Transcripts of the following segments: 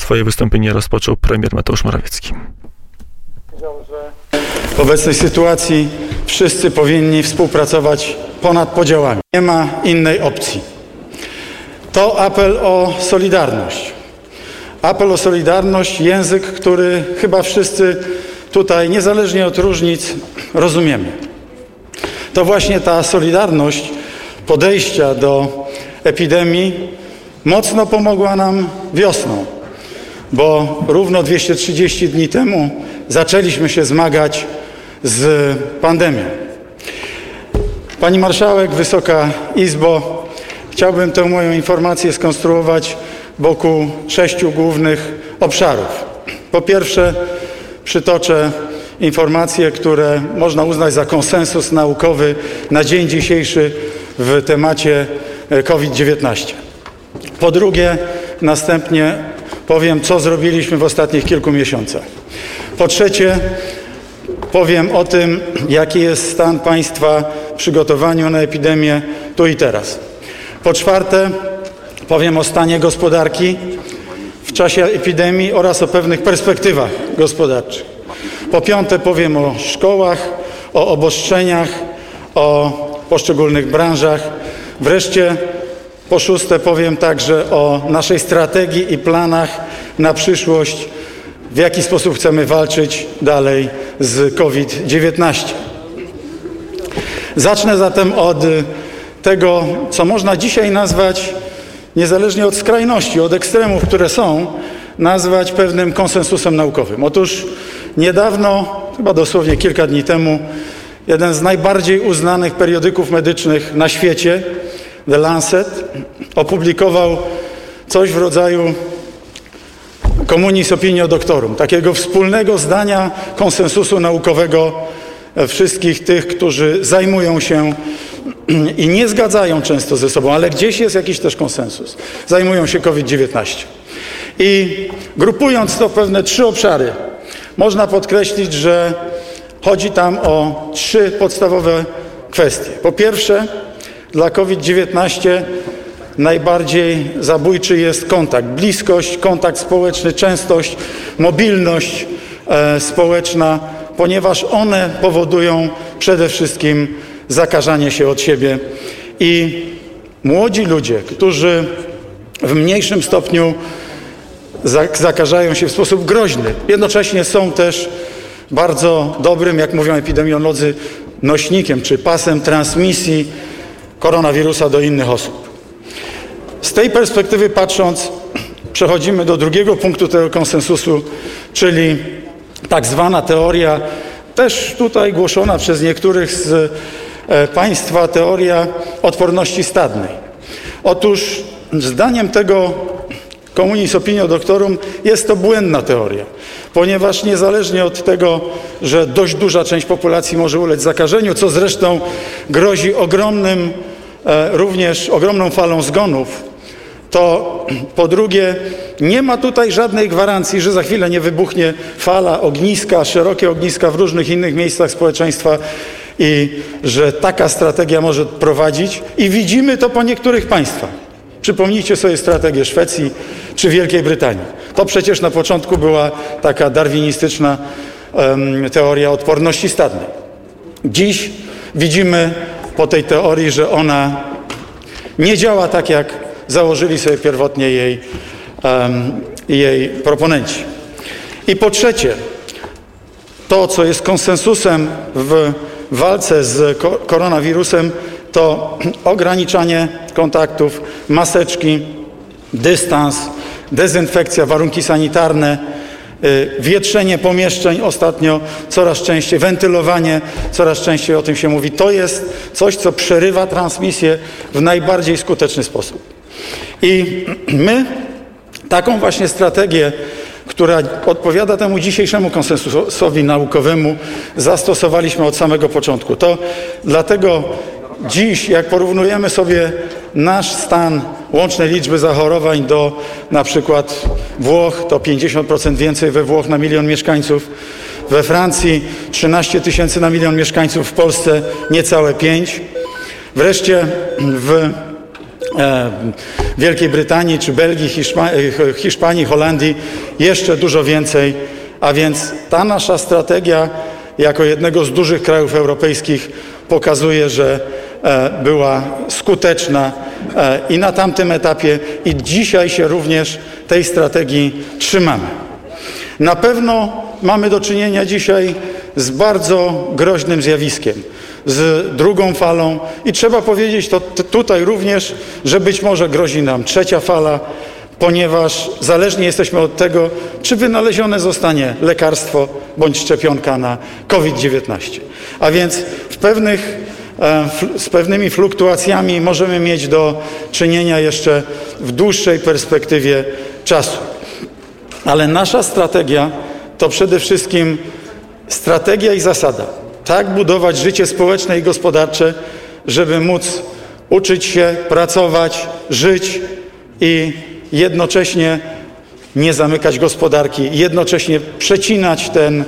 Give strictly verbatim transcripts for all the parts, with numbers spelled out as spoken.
swoje wystąpienie rozpoczął premier Mateusz Morawiecki. W obecnej sytuacji wszyscy powinni współpracować ponad podziałami. Nie ma innej opcji. To apel o solidarność. Apel o solidarność, język, który chyba wszyscy tutaj, niezależnie od różnic, rozumiemy. To właśnie ta solidarność podejścia do epidemii mocno pomogła nam wiosną, bo równo dwieście trzydzieści dni temu zaczęliśmy się zmagać z pandemią. Pani Marszałek, Wysoka Izbo, chciałbym tę moją informację skonstruować wokół sześciu głównych obszarów. Po pierwsze, przytoczę informacje, które można uznać za konsensus naukowy na dzień dzisiejszy w temacie COVID dziewiętnaście. Po drugie, następnie powiem, co zrobiliśmy w ostatnich kilku miesiącach. Po trzecie, powiem o tym, jaki jest stan państwa w przygotowaniu na epidemię tu i teraz. Po czwarte, powiem o stanie gospodarki w czasie epidemii oraz o pewnych perspektywach gospodarczych. Po piąte, powiem o szkołach, o obostrzeniach, o poszczególnych branżach. Wreszcie po szóste, powiem także o naszej strategii i planach na przyszłość, w jaki sposób chcemy walczyć dalej z COVID dziewiętnaście. Zacznę zatem od tego, co można dzisiaj nazwać, niezależnie od skrajności, od ekstremów, które są, nazwać pewnym konsensusem naukowym. Otóż niedawno, chyba dosłownie kilka dni temu, jeden z najbardziej uznanych periodyków medycznych na świecie, The Lancet, opublikował coś w rodzaju communis opinio doctorum, takiego wspólnego zdania konsensusu naukowego wszystkich tych, którzy zajmują się i nie zgadzają często ze sobą, ale gdzieś jest jakiś też konsensus. Zajmują się COVID dziewiętnaście. I grupując to w pewne trzy obszary, można podkreślić, że chodzi tam o trzy podstawowe kwestie. Po pierwsze, dla COVID dziewiętnaście najbardziej zabójczy jest kontakt, bliskość, kontakt społeczny, częstość, mobilność e, społeczna, ponieważ one powodują przede wszystkim zakażanie się od siebie. I młodzi ludzie, którzy w mniejszym stopniu zakażają się w sposób groźny, jednocześnie są też bardzo dobrym, jak mówią epidemiolodzy, nośnikiem czy pasem transmisji koronawirusa do innych osób. Z tej perspektywy patrząc, przechodzimy do drugiego punktu tego konsensusu, czyli tak zwana teoria, też tutaj głoszona przez niektórych z Państwa, teoria odporności stadnej. Otóż zdaniem tego communis opinio doctorum jest to błędna teoria, ponieważ niezależnie od tego, że dość duża część populacji może ulec zakażeniu, co zresztą grozi ogromnym, również ogromną falą zgonów, to po drugie nie ma tutaj żadnej gwarancji, że za chwilę nie wybuchnie fala, ogniska, szerokie ogniska w różnych innych miejscach społeczeństwa i że taka strategia może prowadzić. I widzimy to po niektórych państwach. Przypomnijcie sobie strategię Szwecji czy Wielkiej Brytanii. To przecież na początku była taka darwinistyczna um, teoria odporności stadnej. Dziś widzimy po tej teorii, że ona nie działa tak, jak założyli sobie pierwotnie jej, um, jej proponenci. I po trzecie, to, co jest konsensusem w walce z koronawirusem, to ograniczanie kontaktów, maseczki, dystans, dezynfekcja, warunki sanitarne, wietrzenie pomieszczeń ostatnio coraz częściej, wentylowanie coraz częściej, o tym się mówi. To jest coś, co przerywa transmisję w najbardziej skuteczny sposób. I my taką właśnie strategię, która odpowiada temu dzisiejszemu konsensusowi naukowemu, zastosowaliśmy od samego początku. To dlatego dziś, jak porównujemy sobie nasz stan łącznej liczby zachorowań do na przykład Włoch, to pięćdziesiąt procent więcej we Włoch na milion mieszkańców, we Francji trzynaście tysięcy na milion mieszkańców, w Polsce niecałe pięć. Wreszcie w Wielkiej Brytanii, czy Belgii, Hiszpa- Hiszpanii, Holandii jeszcze dużo więcej. A więc ta nasza strategia jako jednego z dużych krajów europejskich pokazuje, że była skuteczna i na tamtym etapie, i dzisiaj się również tej strategii trzymamy. Na pewno mamy do czynienia dzisiaj z bardzo groźnym zjawiskiem, z drugą falą, i trzeba powiedzieć to tutaj również, że być może grozi nam trzecia fala, ponieważ zależni jesteśmy od tego, czy wynalezione zostanie lekarstwo bądź szczepionka na COVID dziewiętnaście. A więc w pewnych, z pewnymi fluktuacjami możemy mieć do czynienia jeszcze w dłuższej perspektywie czasu. Ale nasza strategia to przede wszystkim strategia i zasada. Tak budować życie społeczne i gospodarcze, żeby móc uczyć się, pracować, żyć i jednocześnie nie zamykać gospodarki, jednocześnie przecinać ten,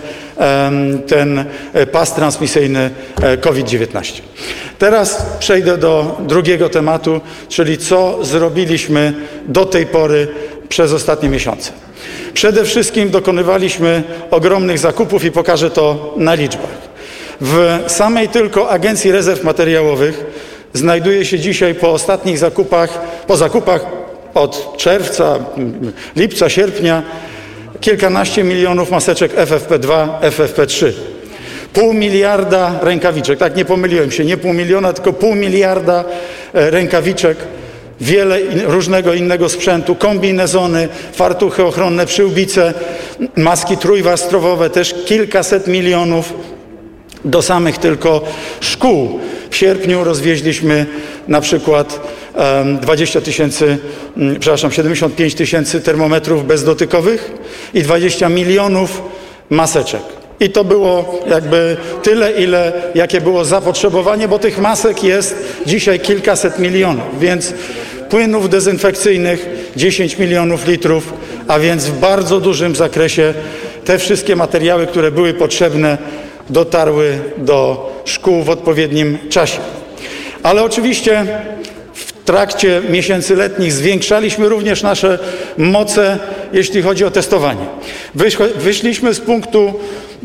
ten pas transmisyjny COVID dziewiętnaście. Teraz przejdę do drugiego tematu, czyli co zrobiliśmy do tej pory przez ostatnie miesiące. Przede wszystkim dokonywaliśmy ogromnych zakupów i pokażę to na liczbach. W samej tylko Agencji Rezerw Materiałowych znajduje się dzisiaj po ostatnich zakupach, po zakupach od czerwca, lipca, sierpnia kilkanaście milionów maseczek F F P dwa, F F P trzy. Pół miliarda rękawiczek, tak, nie pomyliłem się, nie pół miliona, tylko pół miliarda rękawiczek, wiele in, różnego innego sprzętu, kombinezony, fartuchy ochronne, przyłbice, maski trójwarstwowe, też kilkaset milionów do samych tylko szkół. W sierpniu rozwieźliśmy na przykład dwadzieścia tysięcy, przepraszam, siedemdziesiąt pięć tysięcy termometrów bezdotykowych i dwadzieścia milionów maseczek. I to było jakby tyle, ile jakie było zapotrzebowanie, bo tych masek jest dzisiaj kilkaset milionów, więc płynów dezynfekcyjnych dziesięć milionów litrów, a więc w bardzo dużym zakresie te wszystkie materiały, które były potrzebne, dotarły do szkół w odpowiednim czasie. Ale oczywiście w trakcie miesięcy letnich zwiększaliśmy również nasze moce, jeśli chodzi o testowanie. Wyszliśmy z punktu,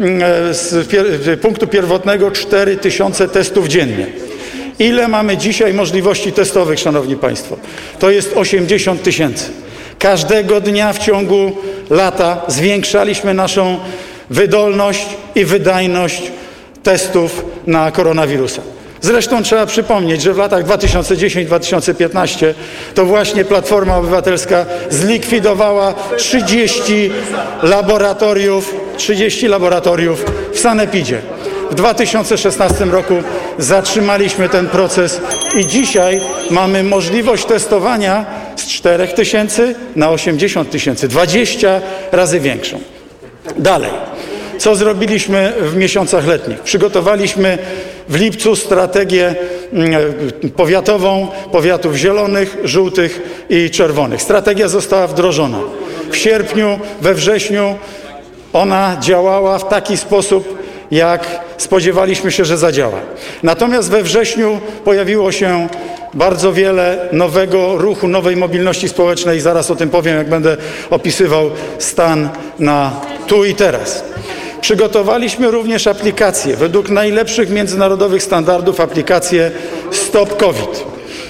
z pier- punktu pierwotnego cztery tysiące testów dziennie. Ile mamy dzisiaj możliwości testowych, szanowni państwo? To jest osiemdziesiąt tysięcy. Każdego dnia w ciągu lata zwiększaliśmy naszą wydolność i wydajność testów na koronawirusa. Zresztą trzeba przypomnieć, że w latach dwa tysiące dziesiąty do dwa tysiące piętnastego to właśnie Platforma Obywatelska zlikwidowała trzydzieści laboratoriów, trzydzieści laboratoriów w sanepidzie. W dwa tysiące szesnastym roku zatrzymaliśmy ten proces i dzisiaj mamy możliwość testowania z czterech tysięcy na osiemdziesiąt tysięcy, dwadzieścia razy większą. Dalej, co zrobiliśmy w miesiącach letnich? Przygotowaliśmy w lipcu strategię powiatową, powiatów zielonych, żółtych i czerwonych. Strategia została wdrożona. W sierpniu, we wrześniu ona działała w taki sposób, jak spodziewaliśmy się, że zadziała. Natomiast we wrześniu pojawiło się bardzo wiele nowego ruchu, nowej mobilności społecznej. Zaraz o tym powiem, jak będę opisywał stan na tu i teraz. Przygotowaliśmy również aplikację, według najlepszych międzynarodowych standardów, aplikację Stop COVID.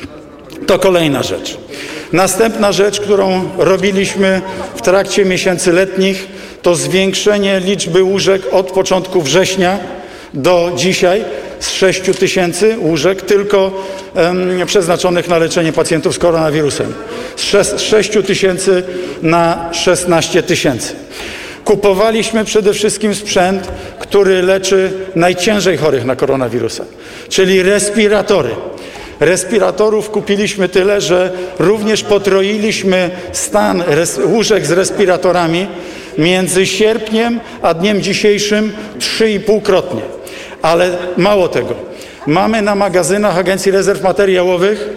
To kolejna rzecz. Następna rzecz, którą robiliśmy w trakcie miesięcy letnich, to zwiększenie liczby łóżek od początku września do dzisiaj z sześciu tysięcy łóżek tylko um, przeznaczonych na leczenie pacjentów z koronawirusem. Z sześciu tysięcy na szesnaście tysięcy. Kupowaliśmy przede wszystkim sprzęt, który leczy najciężej chorych na koronawirusa, czyli respiratory. Respiratorów kupiliśmy tyle, że również potroiliśmy stan łóżek z respiratorami między sierpniem a dniem dzisiejszym trzy i pół krotnie. Ale mało tego, mamy na magazynach Agencji Rezerw Materiałowych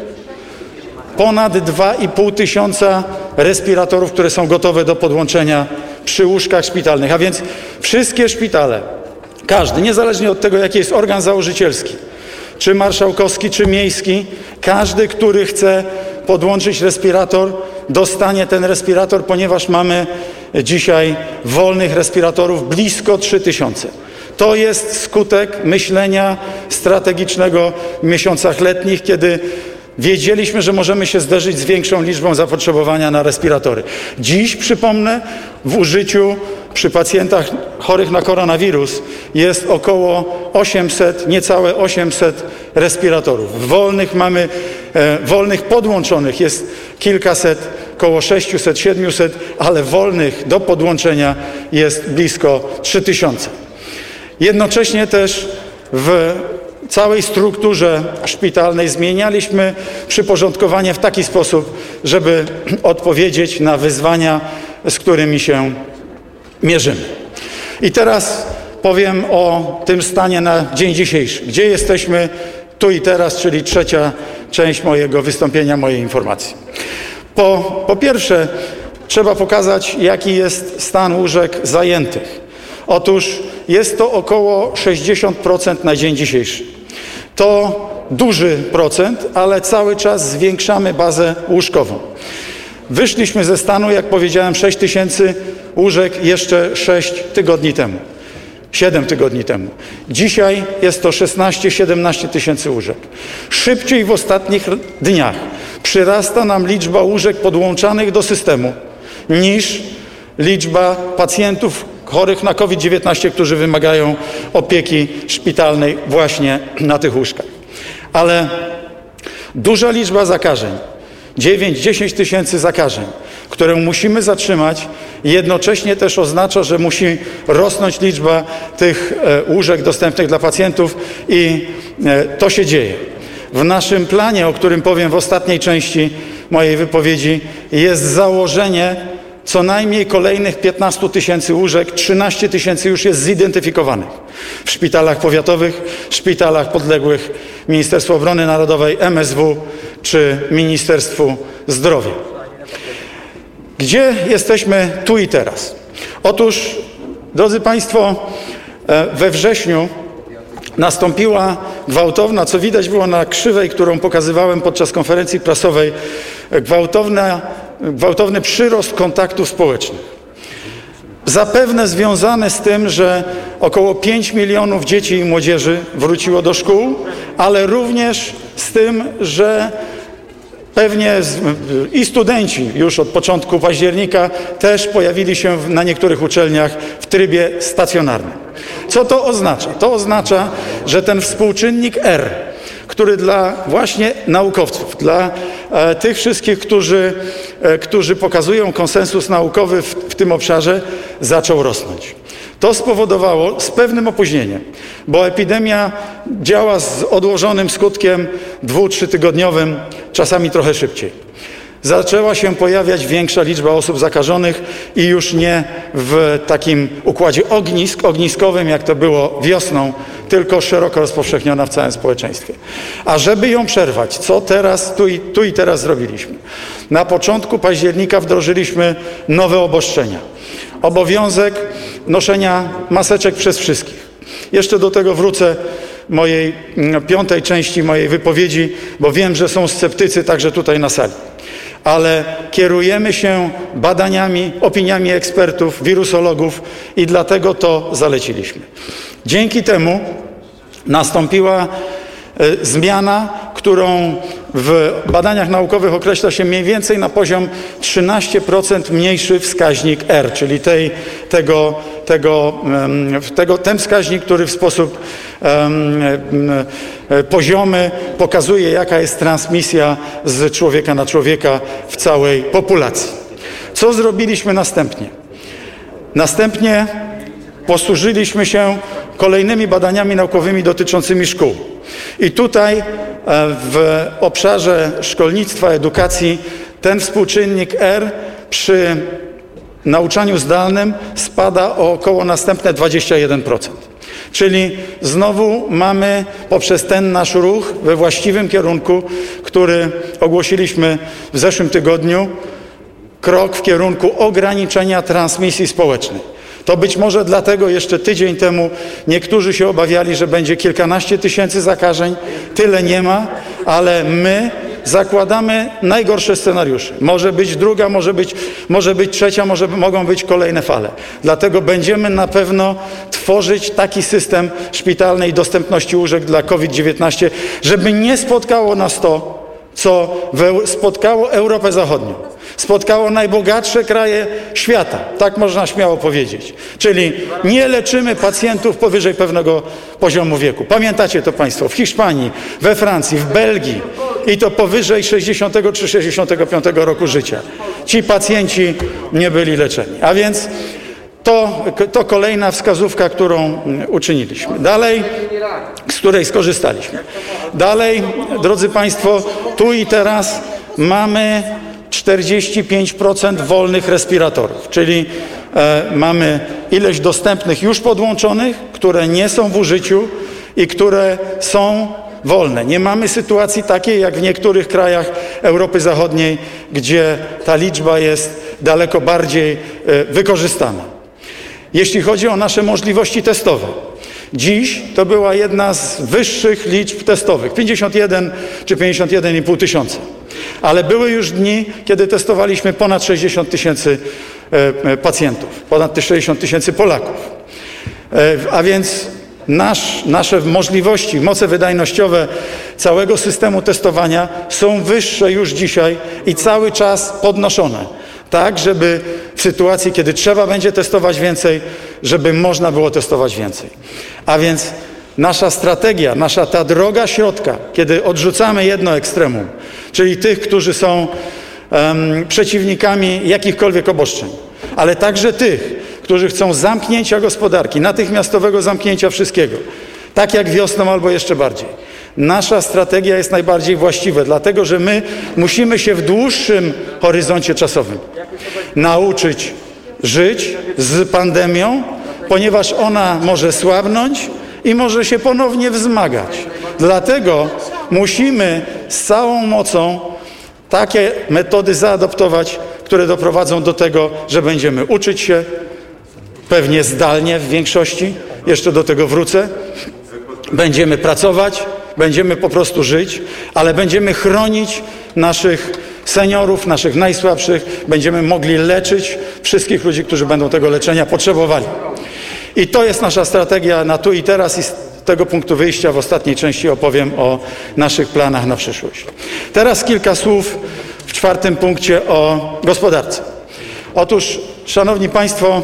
ponad dwa i pół tysiąca respiratorów, które są gotowe do podłączenia przy łóżkach szpitalnych. A więc wszystkie szpitale, każdy, niezależnie od tego, jaki jest organ założycielski, czy marszałkowski, czy miejski, każdy, który chce podłączyć respirator, dostanie ten respirator, ponieważ mamy dzisiaj wolnych respiratorów blisko trzy tysiące. To jest skutek myślenia strategicznego w miesiącach letnich, kiedy wiedzieliśmy, że możemy się zderzyć z większą liczbą zapotrzebowania na respiratory. Dziś, przypomnę, w użyciu przy pacjentach chorych na koronawirus jest około osiemset, niecałe osiemset respiratorów. Wolnych mamy, e, wolnych podłączonych jest kilkaset, około sześćset, siedemset, ale wolnych do podłączenia jest blisko trzy tysiące. Jednocześnie też w całej strukturze szpitalnej zmienialiśmy przyporządkowanie w taki sposób, żeby odpowiedzieć na wyzwania, z którymi się mierzymy. I teraz powiem o tym stanie na dzień dzisiejszy. Gdzie jesteśmy tu i teraz, czyli trzecia część mojego wystąpienia, mojej informacji. Po, po pierwsze, trzeba pokazać, jaki jest stan łóżek zajętych. Otóż jest to około sześćdziesiąt procent na dzień dzisiejszy. To duży procent, ale cały czas zwiększamy bazę łóżkową. Wyszliśmy ze stanu, jak powiedziałem, sześć tysięcy łóżek jeszcze sześć tygodni temu, siedem tygodni temu. Dzisiaj jest to szesnaście siedemnaście tysięcy łóżek. Szybciej w ostatnich dniach przyrasta nam liczba łóżek podłączanych do systemu niż liczba pacjentów chorych na COVID dziewiętnaście, którzy wymagają opieki szpitalnej właśnie na tych łóżkach. Ale duża liczba zakażeń, dziewięć dziesięć tysięcy zakażeń, które musimy zatrzymać, jednocześnie też oznacza, że musi rosnąć liczba tych łóżek dostępnych dla pacjentów i to się dzieje. W naszym planie, o którym powiem w ostatniej części mojej wypowiedzi, jest założenie co najmniej kolejnych piętnaście tysięcy łóżek, trzynaście tysięcy już jest zidentyfikowanych w szpitalach powiatowych, szpitalach podległych Ministerstwu Obrony Narodowej, M S W czy Ministerstwu Zdrowia. Gdzie jesteśmy tu i teraz? Otóż, drodzy Państwo, we wrześniu nastąpiła gwałtowna, co widać było na krzywej, którą pokazywałem podczas konferencji prasowej, gwałtowna, gwałtowny przyrost kontaktów społecznych. Zapewne związany z tym, że około pięć milionów dzieci i młodzieży wróciło do szkół, ale również z tym, że pewnie i studenci już od początku października też pojawili się na niektórych uczelniach w trybie stacjonarnym. Co to oznacza? To oznacza, że ten współczynnik R, który dla właśnie naukowców, dla e, tych wszystkich, którzy, e, którzy pokazują konsensus naukowy w, w tym obszarze, zaczął rosnąć. To spowodowało z pewnym opóźnieniem, bo epidemia działa z odłożonym skutkiem dwu-, trzytygodniowym, czasami trochę szybciej. Zaczęła się pojawiać większa liczba osób zakażonych i już nie w takim układzie ognisk, ogniskowym, jak to było wiosną, tylko szeroko rozpowszechniona w całym społeczeństwie. A żeby ją przerwać, co teraz, tu i, tu i teraz zrobiliśmy? Na początku października wdrożyliśmy nowe obostrzenia. Obowiązek noszenia maseczek przez wszystkich. Jeszcze do tego wrócę w mojej piątej części mojej wypowiedzi, bo wiem, że są sceptycy także tutaj na sali. Ale kierujemy się badaniami, opiniami ekspertów, wirusologów i dlatego to zaleciliśmy. Dzięki temu nastąpiła y, zmiana, którą w badaniach naukowych określa się mniej więcej na poziom trzynaście procent mniejszy wskaźnik R, czyli tej, tego, tego, tego, ten wskaźnik, który w sposób um, poziomy pokazuje, jaka jest transmisja z człowieka na człowieka w całej populacji. Co zrobiliśmy następnie? Następnie posłużyliśmy się kolejnymi badaniami naukowymi dotyczącymi szkół. I tutaj w obszarze szkolnictwa, edukacji ten współczynnik R przy nauczaniu zdalnym spada o około następne dwadzieścia jeden procent. Czyli znowu mamy poprzez ten nasz ruch we właściwym kierunku, który ogłosiliśmy w zeszłym tygodniu, krok w kierunku ograniczenia transmisji społecznej. To być może dlatego jeszcze tydzień temu niektórzy się obawiali, że będzie kilkanaście tysięcy zakażeń. Tyle nie ma, ale my zakładamy najgorsze scenariusze. Może być druga, może być, może być trzecia, może mogą być kolejne fale. Dlatego będziemy na pewno tworzyć taki system szpitalnej dostępności łóżek dla COVID dziewiętnaście, żeby nie spotkało nas to, co spotkało Europę Zachodnią. Spotkało najbogatsze kraje świata, tak można śmiało powiedzieć. Czyli nie leczymy pacjentów powyżej pewnego poziomu wieku. Pamiętacie to Państwo, w Hiszpanii, we Francji, w Belgii i to powyżej sześćdziesiątego czy sześćdziesiątego piątego roku życia. Ci pacjenci nie byli leczeni. A więc to, to kolejna wskazówka, którą uczyniliśmy. Dalej, z której skorzystaliśmy. Dalej, drodzy Państwo, tu i teraz mamy czterdzieści pięć procent wolnych respiratorów, czyli e, mamy ileś dostępnych już podłączonych, które nie są w użyciu i które są wolne. Nie mamy sytuacji takiej jak w niektórych krajach Europy Zachodniej, gdzie ta liczba jest daleko bardziej e, wykorzystana. Jeśli chodzi o nasze możliwości testowe, dziś to była jedna z wyższych liczb testowych, pięćdziesiąt jeden czy pięćdziesiąt jeden i pół tysiąca. Ale były już dni, kiedy testowaliśmy ponad sześćdziesiąt tysięcy pacjentów, ponad sześćdziesiąt tysięcy Polaków. A więc nasz, nasze możliwości, moce wydajnościowe całego systemu testowania są wyższe już dzisiaj i cały czas podnoszone. Tak, żeby w sytuacji, kiedy trzeba będzie testować więcej, żeby można było testować więcej. A więc nasza strategia, nasza ta droga środka, kiedy odrzucamy jedno ekstremum, czyli tych, którzy są um, przeciwnikami jakichkolwiek obostrzeń, ale także tych, którzy chcą zamknięcia gospodarki, natychmiastowego zamknięcia wszystkiego, tak jak wiosną albo jeszcze bardziej. Nasza strategia jest najbardziej właściwa, dlatego że my musimy się w dłuższym horyzoncie czasowym nauczyć żyć z pandemią, ponieważ ona może słabnąć i może się ponownie wzmagać. Dlatego musimy z całą mocą takie metody zaadoptować, które doprowadzą do tego, że będziemy uczyć się, pewnie zdalnie w większości, jeszcze do tego wrócę, będziemy pracować, będziemy po prostu żyć, ale będziemy chronić naszych seniorów, naszych najsłabszych, będziemy mogli leczyć wszystkich ludzi, którzy będą tego leczenia potrzebowali. I to jest nasza strategia na tu i teraz i z tego punktu wyjścia w ostatniej części opowiem o naszych planach na przyszłość. Teraz kilka słów w czwartym punkcie o gospodarce. Otóż, Szanowni Państwo,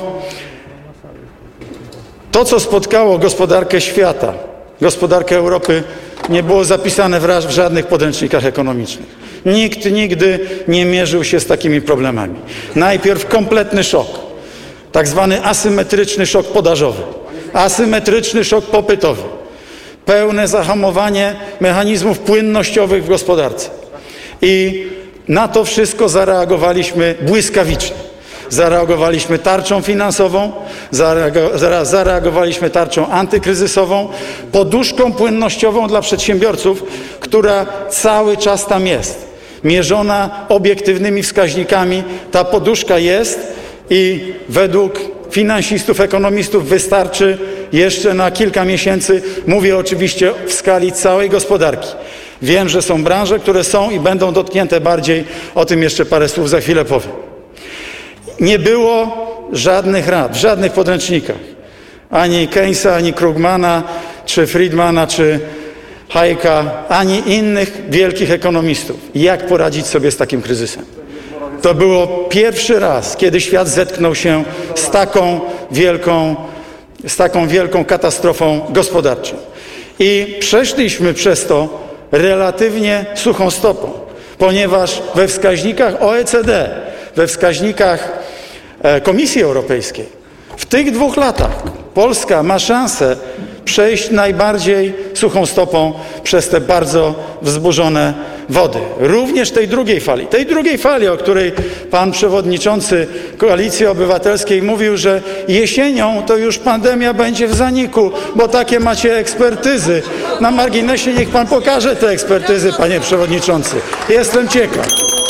to, co spotkało gospodarkę świata, gospodarkę Europy, nie było zapisane w żadnych podręcznikach ekonomicznych. Nikt nigdy nie mierzył się z takimi problemami. Najpierw kompletny szok, tak zwany asymetryczny szok podażowy, asymetryczny szok popytowy, pełne zahamowanie mechanizmów płynnościowych w gospodarce. I na to wszystko zareagowaliśmy błyskawicznie. Zareagowaliśmy tarczą finansową, zareagowaliśmy tarczą antykryzysową, poduszką płynnościową dla przedsiębiorców, która cały czas tam jest. Mierzona obiektywnymi wskaźnikami, ta poduszka jest i według finansistów, ekonomistów wystarczy jeszcze na kilka miesięcy. Mówię oczywiście w skali całej gospodarki. Wiem, że są branże, które są i będą dotknięte bardziej. O tym jeszcze parę słów za chwilę powiem. Nie było żadnych rad, w żadnych podręcznikach. Ani Keynesa, ani Krugmana, czy Friedmana, czy Hayeka, ani innych wielkich ekonomistów. Jak poradzić sobie z takim kryzysem? To było pierwszy raz, kiedy świat zetknął się z taką wielką, z taką wielką katastrofą gospodarczą. I przeszliśmy przez to relatywnie suchą stopą, ponieważ we wskaźnikach O E C D, we wskaźnikach Komisji Europejskiej w tych dwóch latach Polska ma szansę przejść najbardziej suchą stopą przez te bardzo wzburzone wody. Również tej drugiej fali. Tej drugiej fali, o której pan przewodniczący Koalicji Obywatelskiej mówił, że jesienią to już pandemia będzie w zaniku, bo takie macie ekspertyzy. Na marginesie niech pan pokaże te ekspertyzy, panie przewodniczący. Jestem ciekaw.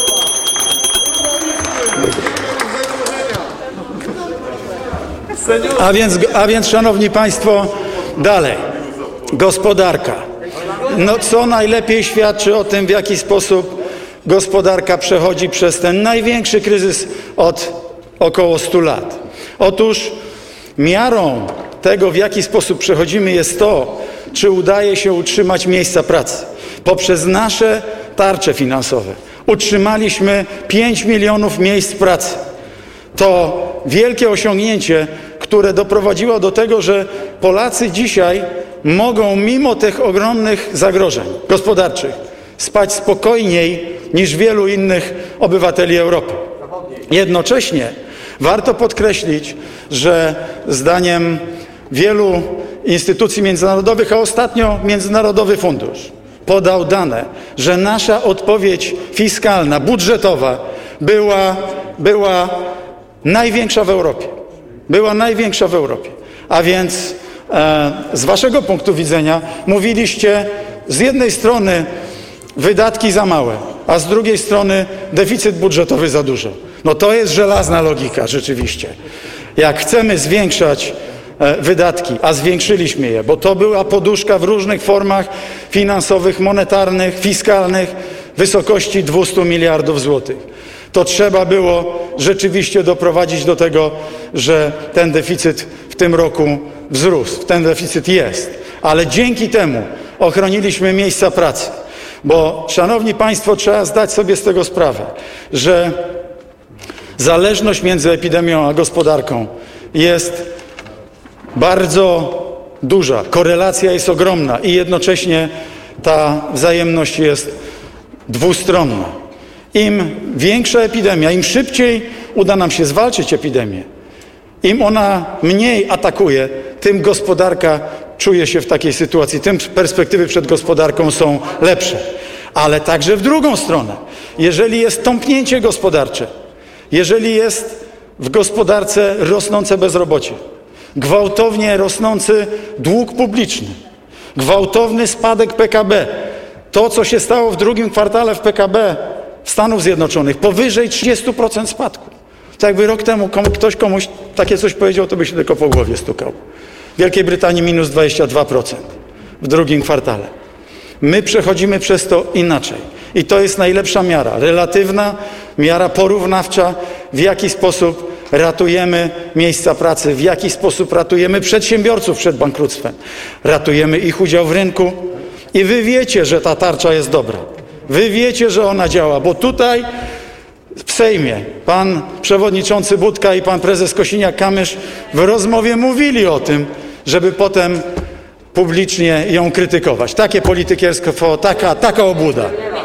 A więc, a więc, szanowni państwo, dalej. Gospodarka. No, co najlepiej świadczy o tym, w jaki sposób gospodarka przechodzi przez ten największy kryzys od około stu lat. Otóż miarą tego, w jaki sposób przechodzimy, jest to, czy udaje się utrzymać miejsca pracy. Poprzez nasze tarcze finansowe utrzymaliśmy pięć milionów miejsc pracy. To wielkie osiągnięcie, które doprowadziło do tego, że Polacy dzisiaj mogą mimo tych ogromnych zagrożeń gospodarczych spać spokojniej niż wielu innych obywateli Europy. Jednocześnie warto podkreślić, że zdaniem wielu instytucji międzynarodowych, a ostatnio Międzynarodowy Fundusz podał dane, że nasza odpowiedź fiskalna, budżetowa była, była największa w Europie. Była największa w Europie. A więc e, z waszego punktu widzenia mówiliście z jednej strony wydatki za małe, a z drugiej strony deficyt budżetowy za dużo. No to jest żelazna logika rzeczywiście. Jak chcemy zwiększać e, wydatki, a zwiększyliśmy je, bo to była poduszka w różnych formach finansowych, monetarnych, fiskalnych w wysokości dwieście miliardów złotych, to trzeba było rzeczywiście doprowadzić do tego, że ten deficyt w tym roku wzrósł. Ten deficyt jest, ale dzięki temu ochroniliśmy miejsca pracy. Bo, szanowni państwo, trzeba zdać sobie z tego sprawę, że zależność między epidemią a gospodarką jest bardzo duża. Korelacja jest ogromna i jednocześnie ta wzajemność jest dwustronna. Im większa epidemia, im szybciej uda nam się zwalczyć epidemię, im ona mniej atakuje, tym gospodarka czuje się w takiej sytuacji, tym perspektywy przed gospodarką są lepsze. Ale także w drugą stronę, jeżeli jest tąpnięcie gospodarcze, jeżeli jest w gospodarce rosnące bezrobocie, gwałtownie rosnący dług publiczny, gwałtowny spadek P K B, to co się stało w drugim kwartale w P K B Stanów Zjednoczonych, powyżej trzydziestu procent spadku. To jakby rok temu komu, ktoś komuś takie coś powiedział, to by się tylko po głowie stukał. W Wielkiej Brytanii minus dwadzieścia dwa procent w drugim kwartale. My przechodzimy przez to inaczej. I to jest najlepsza miara, relatywna, miara porównawcza, w jaki sposób ratujemy miejsca pracy, w jaki sposób ratujemy przedsiębiorców przed bankructwem. Ratujemy ich udział w rynku i wy wiecie, że ta tarcza jest dobra. Wy wiecie, że ona działa, bo tutaj w Sejmie pan przewodniczący Budka i pan prezes Kosiniak-Kamysz w rozmowie mówili o tym, żeby potem publicznie ją krytykować. Takie politykierstwo, taka, taka obłuda.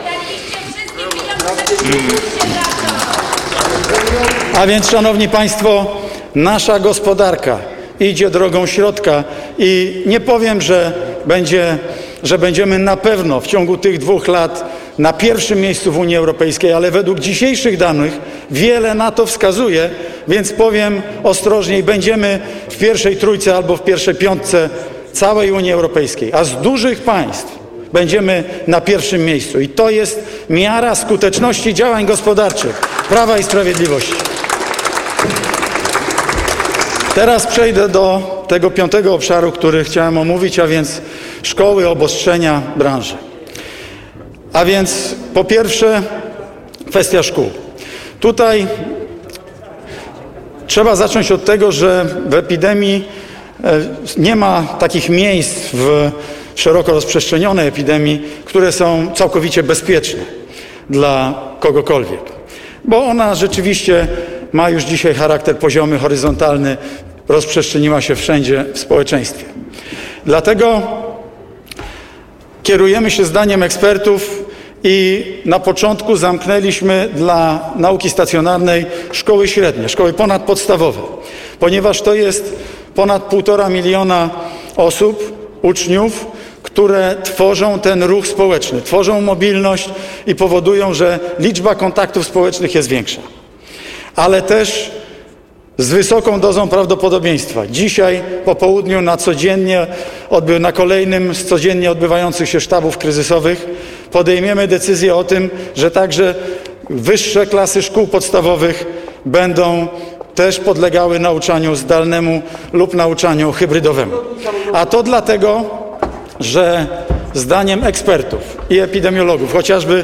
A więc, szanowni państwo, nasza gospodarka idzie drogą środka i nie powiem, że będzie, że będziemy na pewno w ciągu tych dwóch lat na pierwszym miejscu w Unii Europejskiej, ale według dzisiejszych danych wiele na to wskazuje, więc powiem ostrożniej, będziemy w pierwszej trójce albo w pierwszej piątce całej Unii Europejskiej, a z dużych państw będziemy na pierwszym miejscu. I to jest miara skuteczności działań gospodarczych Prawa i Sprawiedliwości. Teraz przejdę do tego piątego obszaru, który chciałem omówić, a więc szkoły, obostrzenia, branże. A więc po pierwsze kwestia szkół. Tutaj trzeba zacząć od tego, że w epidemii nie ma takich miejsc w szeroko rozprzestrzenionej epidemii, które są całkowicie bezpieczne dla kogokolwiek. Bo ona rzeczywiście ma już dzisiaj charakter poziomy, horyzontalny, rozprzestrzeniła się wszędzie w społeczeństwie. Dlatego kierujemy się zdaniem ekspertów i na początku zamknęliśmy dla nauki stacjonarnej szkoły średnie, szkoły ponadpodstawowe, ponieważ to jest ponad półtora miliona osób, uczniów, które tworzą ten ruch społeczny, tworzą mobilność i powodują, że liczba kontaktów społecznych jest większa. Ale też z wysoką dozą prawdopodobieństwa. Dzisiaj po południu na codziennie, na kolejnym z codziennie odbywających się sztabów kryzysowych podejmiemy decyzję o tym, że także wyższe klasy szkół podstawowych będą też podlegały nauczaniu zdalnemu lub nauczaniu hybrydowemu. A to dlatego, że zdaniem ekspertów i epidemiologów, chociażby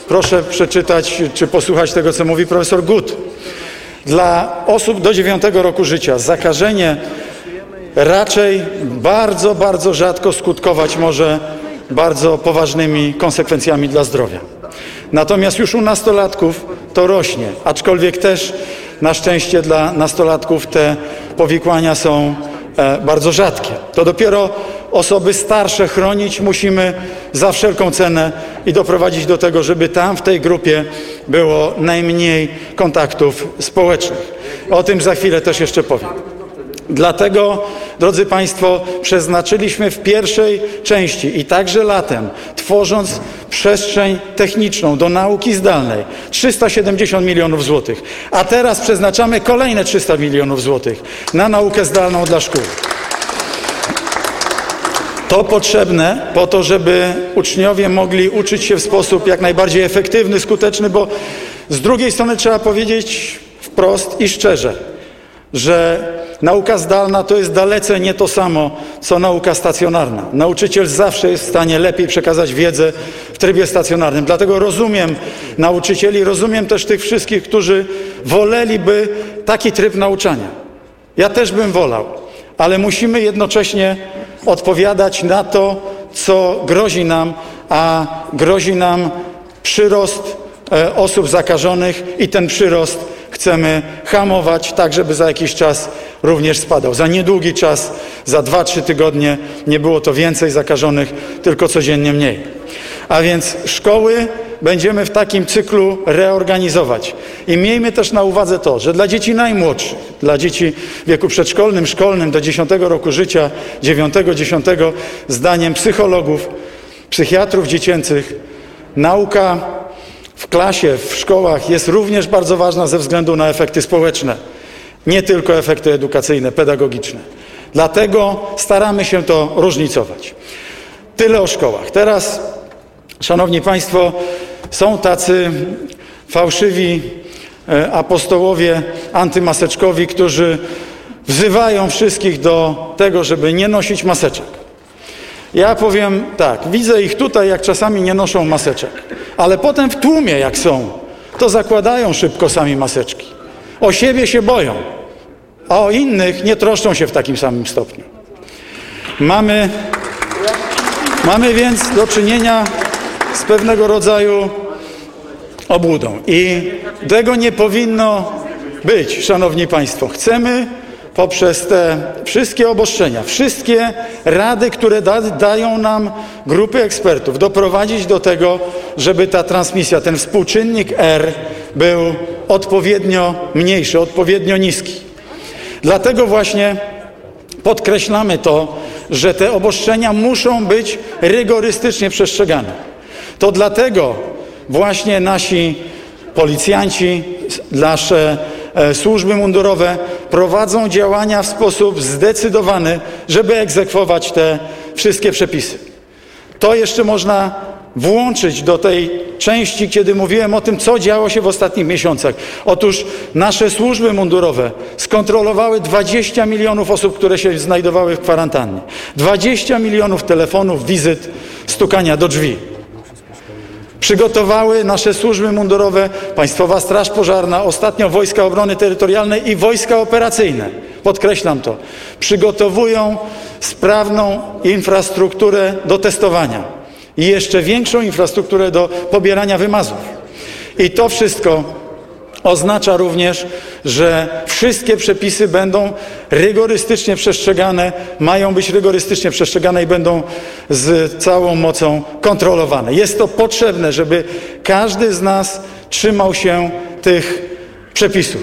proszę przeczytać czy posłuchać tego, co mówi profesor Gut. Dla osób do dziewiątego roku życia zakażenie raczej bardzo, bardzo rzadko skutkować może bardzo poważnymi konsekwencjami dla zdrowia. Natomiast już u nastolatków to rośnie, aczkolwiek też na szczęście dla nastolatków te powikłania są e, bardzo rzadkie. To dopiero osoby starsze chronić musimy za wszelką cenę i doprowadzić do tego, żeby tam w tej grupie było najmniej kontaktów społecznych. O tym za chwilę też jeszcze powiem. Dlatego, drodzy Państwo, przeznaczyliśmy w pierwszej części i także latem, tworząc przestrzeń techniczną do nauki zdalnej, trzysta siedemdziesiąt milionów złotych, a teraz przeznaczamy kolejne trzysta milionów złotych na naukę zdalną dla szkół. To potrzebne po to, żeby uczniowie mogli uczyć się w sposób jak najbardziej efektywny, skuteczny, bo z drugiej strony trzeba powiedzieć wprost i szczerze, że nauka zdalna to jest dalece nie to samo, co nauka stacjonarna. Nauczyciel zawsze jest w stanie lepiej przekazać wiedzę w trybie stacjonarnym. Dlatego rozumiem nauczycieli, rozumiem też tych wszystkich, którzy woleliby taki tryb nauczania. Ja też bym wolał, ale musimy jednocześnie odpowiadać na to, co grozi nam, a grozi nam przyrost e, osób zakażonych i ten przyrost chcemy hamować, tak żeby za jakiś czas również spadał. Za niedługi czas, za dwa, trzy tygodnie nie było to więcej zakażonych, tylko codziennie mniej. A więc szkoły będziemy w takim cyklu reorganizować. I miejmy też na uwadze to, że dla dzieci najmłodszych, dla dzieci w wieku przedszkolnym, szkolnym do dziesiątego roku życia, dziewiątego, dziesiątego, zdaniem psychologów, psychiatrów dziecięcych, nauka w klasie, w szkołach jest również bardzo ważna ze względu na efekty społeczne, nie tylko efekty edukacyjne, pedagogiczne. Dlatego staramy się to różnicować. Tyle o szkołach. Teraz, szanowni Państwo, są tacy fałszywi apostołowie antymaseczkowi, którzy wzywają wszystkich do tego, żeby nie nosić maseczek. Ja powiem tak, widzę ich tutaj, jak czasami nie noszą maseczek, ale potem w tłumie jak są, to zakładają szybko sami maseczki. O siebie się boją, a o innych nie troszczą się w takim samym stopniu. Mamy, mamy więc do czynienia z pewnego rodzaju obłudą i tego nie powinno być, szanowni Państwo. Chcemy poprzez te wszystkie obostrzenia, wszystkie rady, które da, dają nam grupy ekspertów, doprowadzić do tego, żeby ta transmisja, ten współczynnik R był odpowiednio mniejszy, odpowiednio niski. Dlatego właśnie podkreślamy to, że te obostrzenia muszą być rygorystycznie przestrzegane. To dlatego właśnie nasi policjanci, nasze służby mundurowe prowadzą działania w sposób zdecydowany, żeby egzekwować te wszystkie przepisy. To jeszcze można włączyć do tej części, kiedy mówiłem o tym, co działo się w ostatnich miesiącach. Otóż nasze służby mundurowe skontrolowały dwadzieścia milionów osób, które się znajdowały w kwarantannie. dwadzieścia milionów telefonów, wizyt, stukania do drzwi. Przygotowały nasze służby mundurowe, Państwowa Straż Pożarna, ostatnio Wojska Obrony Terytorialnej i Wojska Operacyjne. Podkreślam to. Przygotowują sprawną infrastrukturę do testowania i jeszcze większą infrastrukturę do pobierania wymazów. I to wszystko oznacza również, że wszystkie przepisy będą rygorystycznie przestrzegane, mają być rygorystycznie przestrzegane i będą z całą mocą kontrolowane. Jest to potrzebne, żeby każdy z nas trzymał się tych przepisów.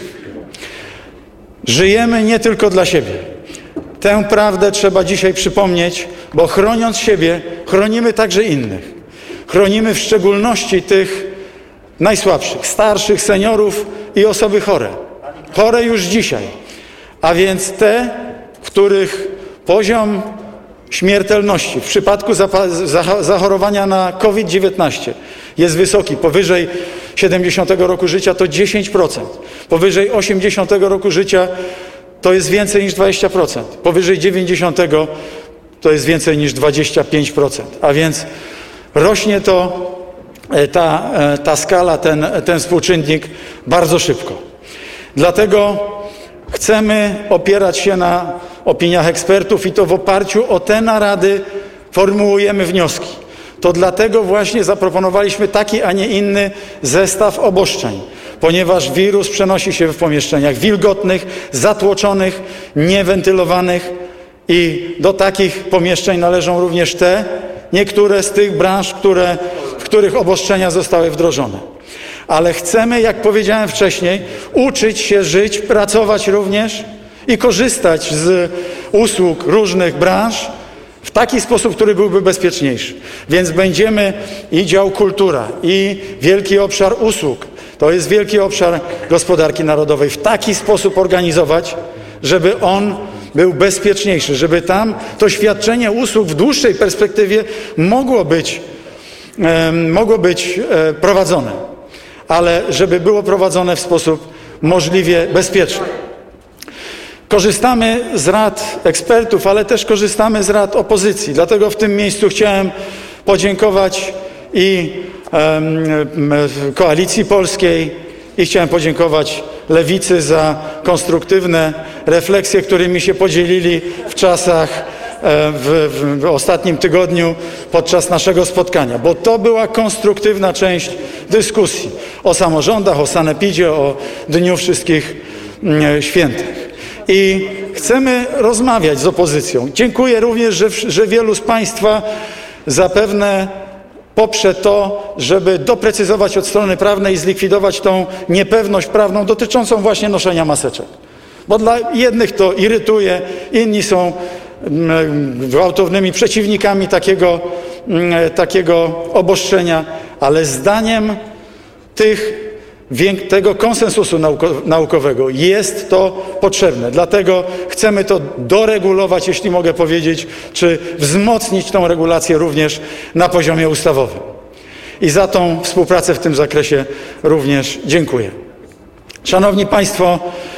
Żyjemy nie tylko dla siebie. Tę prawdę trzeba dzisiaj przypomnieć, bo chroniąc siebie, chronimy także innych. Chronimy w szczególności tych najsłabszych, starszych, seniorów i osoby chore. Chore już dzisiaj. A więc te, których poziom śmiertelności w przypadku zachorowania na COVID dziewiętnaście jest wysoki. Powyżej siedemdziesiątego roku życia to dziesięć procent. Powyżej osiemdziesiątego roku życia to jest więcej niż dwadzieścia procent. Powyżej dziewięćdziesiątego to jest więcej niż dwadzieścia pięć procent. A więc rośnie to ta, ta skala, ten, ten współczynnik bardzo szybko. Dlatego chcemy opierać się na opiniach ekspertów i to w oparciu o te narady formułujemy wnioski. To dlatego właśnie zaproponowaliśmy taki, a nie inny zestaw obostrzeń, ponieważ wirus przenosi się w pomieszczeniach wilgotnych, zatłoczonych, niewentylowanych i do takich pomieszczeń należą również te, niektóre z tych branż, które, w których obostrzenia zostały wdrożone. Ale chcemy, jak powiedziałem wcześniej, uczyć się żyć, pracować również i korzystać z usług różnych branż w taki sposób, który byłby bezpieczniejszy. Więc będziemy i dział kultura, i wielki obszar usług, to jest wielki obszar gospodarki narodowej, w taki sposób organizować, żeby on był bezpieczniejszy, żeby tam to świadczenie usług w dłuższej perspektywie mogło być, e, mogło być e, prowadzone, ale żeby było prowadzone w sposób możliwie bezpieczny. Korzystamy z rad ekspertów, ale też korzystamy z rad opozycji. Dlatego w tym miejscu chciałem podziękować i um, Koalicji Polskiej i chciałem podziękować Lewicy za konstruktywne refleksje, którymi się podzielili w czasach, w, w, w ostatnim tygodniu podczas naszego spotkania, bo to była konstruktywna część dyskusji o samorządach, o sanepidzie, o Dniu Wszystkich Świętych. I chcemy rozmawiać z opozycją. Dziękuję również, że, że wielu z Państwa zapewne poprze to, żeby doprecyzować od strony prawnej i zlikwidować tą niepewność prawną dotyczącą właśnie noszenia maseczek. Bo dla jednych to irytuje, inni są gwałtownymi przeciwnikami takiego, takiego obostrzenia, ale zdaniem tych tego konsensusu naukowego jest to potrzebne. Dlatego chcemy to doregulować, jeśli mogę powiedzieć, czy wzmocnić tą regulację również na poziomie ustawowym. I za tą współpracę w tym zakresie również dziękuję. Szanowni Państwo,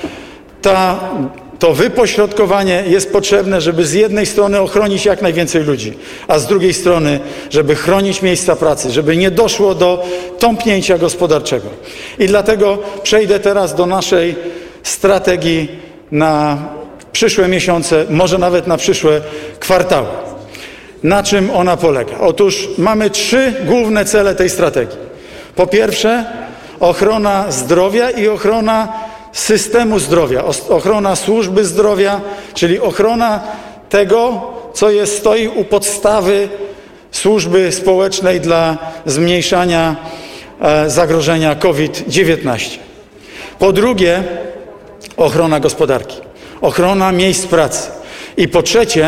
ta, to wypośrodkowanie jest potrzebne, żeby z jednej strony ochronić jak najwięcej ludzi, a z drugiej strony, żeby chronić miejsca pracy, żeby nie doszło do tąpnięcia gospodarczego. I dlatego przejdę teraz do naszej strategii na przyszłe miesiące, może nawet na przyszłe kwartały. Na czym ona polega? Otóż mamy trzy główne cele tej strategii. Po pierwsze, ochrona zdrowia i ochrona systemu zdrowia, ochrona służby zdrowia, czyli ochrona tego, co jest, stoi u podstawy służby społecznej dla zmniejszania e, zagrożenia COVID dziewiętnaście. Po drugie, ochrona gospodarki, ochrona miejsc pracy. I po trzecie,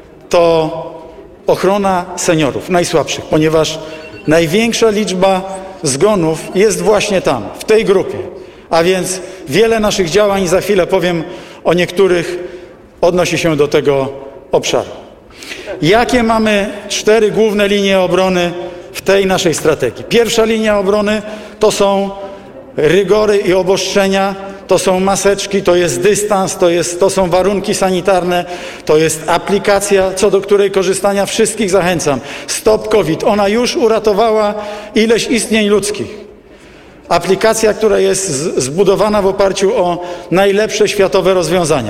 to ochrona seniorów, najsłabszych, ponieważ największa liczba zgonów jest właśnie tam, w tej grupie. A więc wiele naszych działań, za chwilę powiem o niektórych, odnosi się do tego obszaru. Jakie mamy cztery główne linie obrony w tej naszej strategii? Pierwsza linia obrony to są rygory i obostrzenia, to są maseczki, to jest dystans, to, jest, to są warunki sanitarne, to jest aplikacja, co do której korzystania wszystkich zachęcam. Stop COVID. Ona już uratowała ileś istnień ludzkich. Aplikacja, która jest zbudowana w oparciu o najlepsze światowe rozwiązania.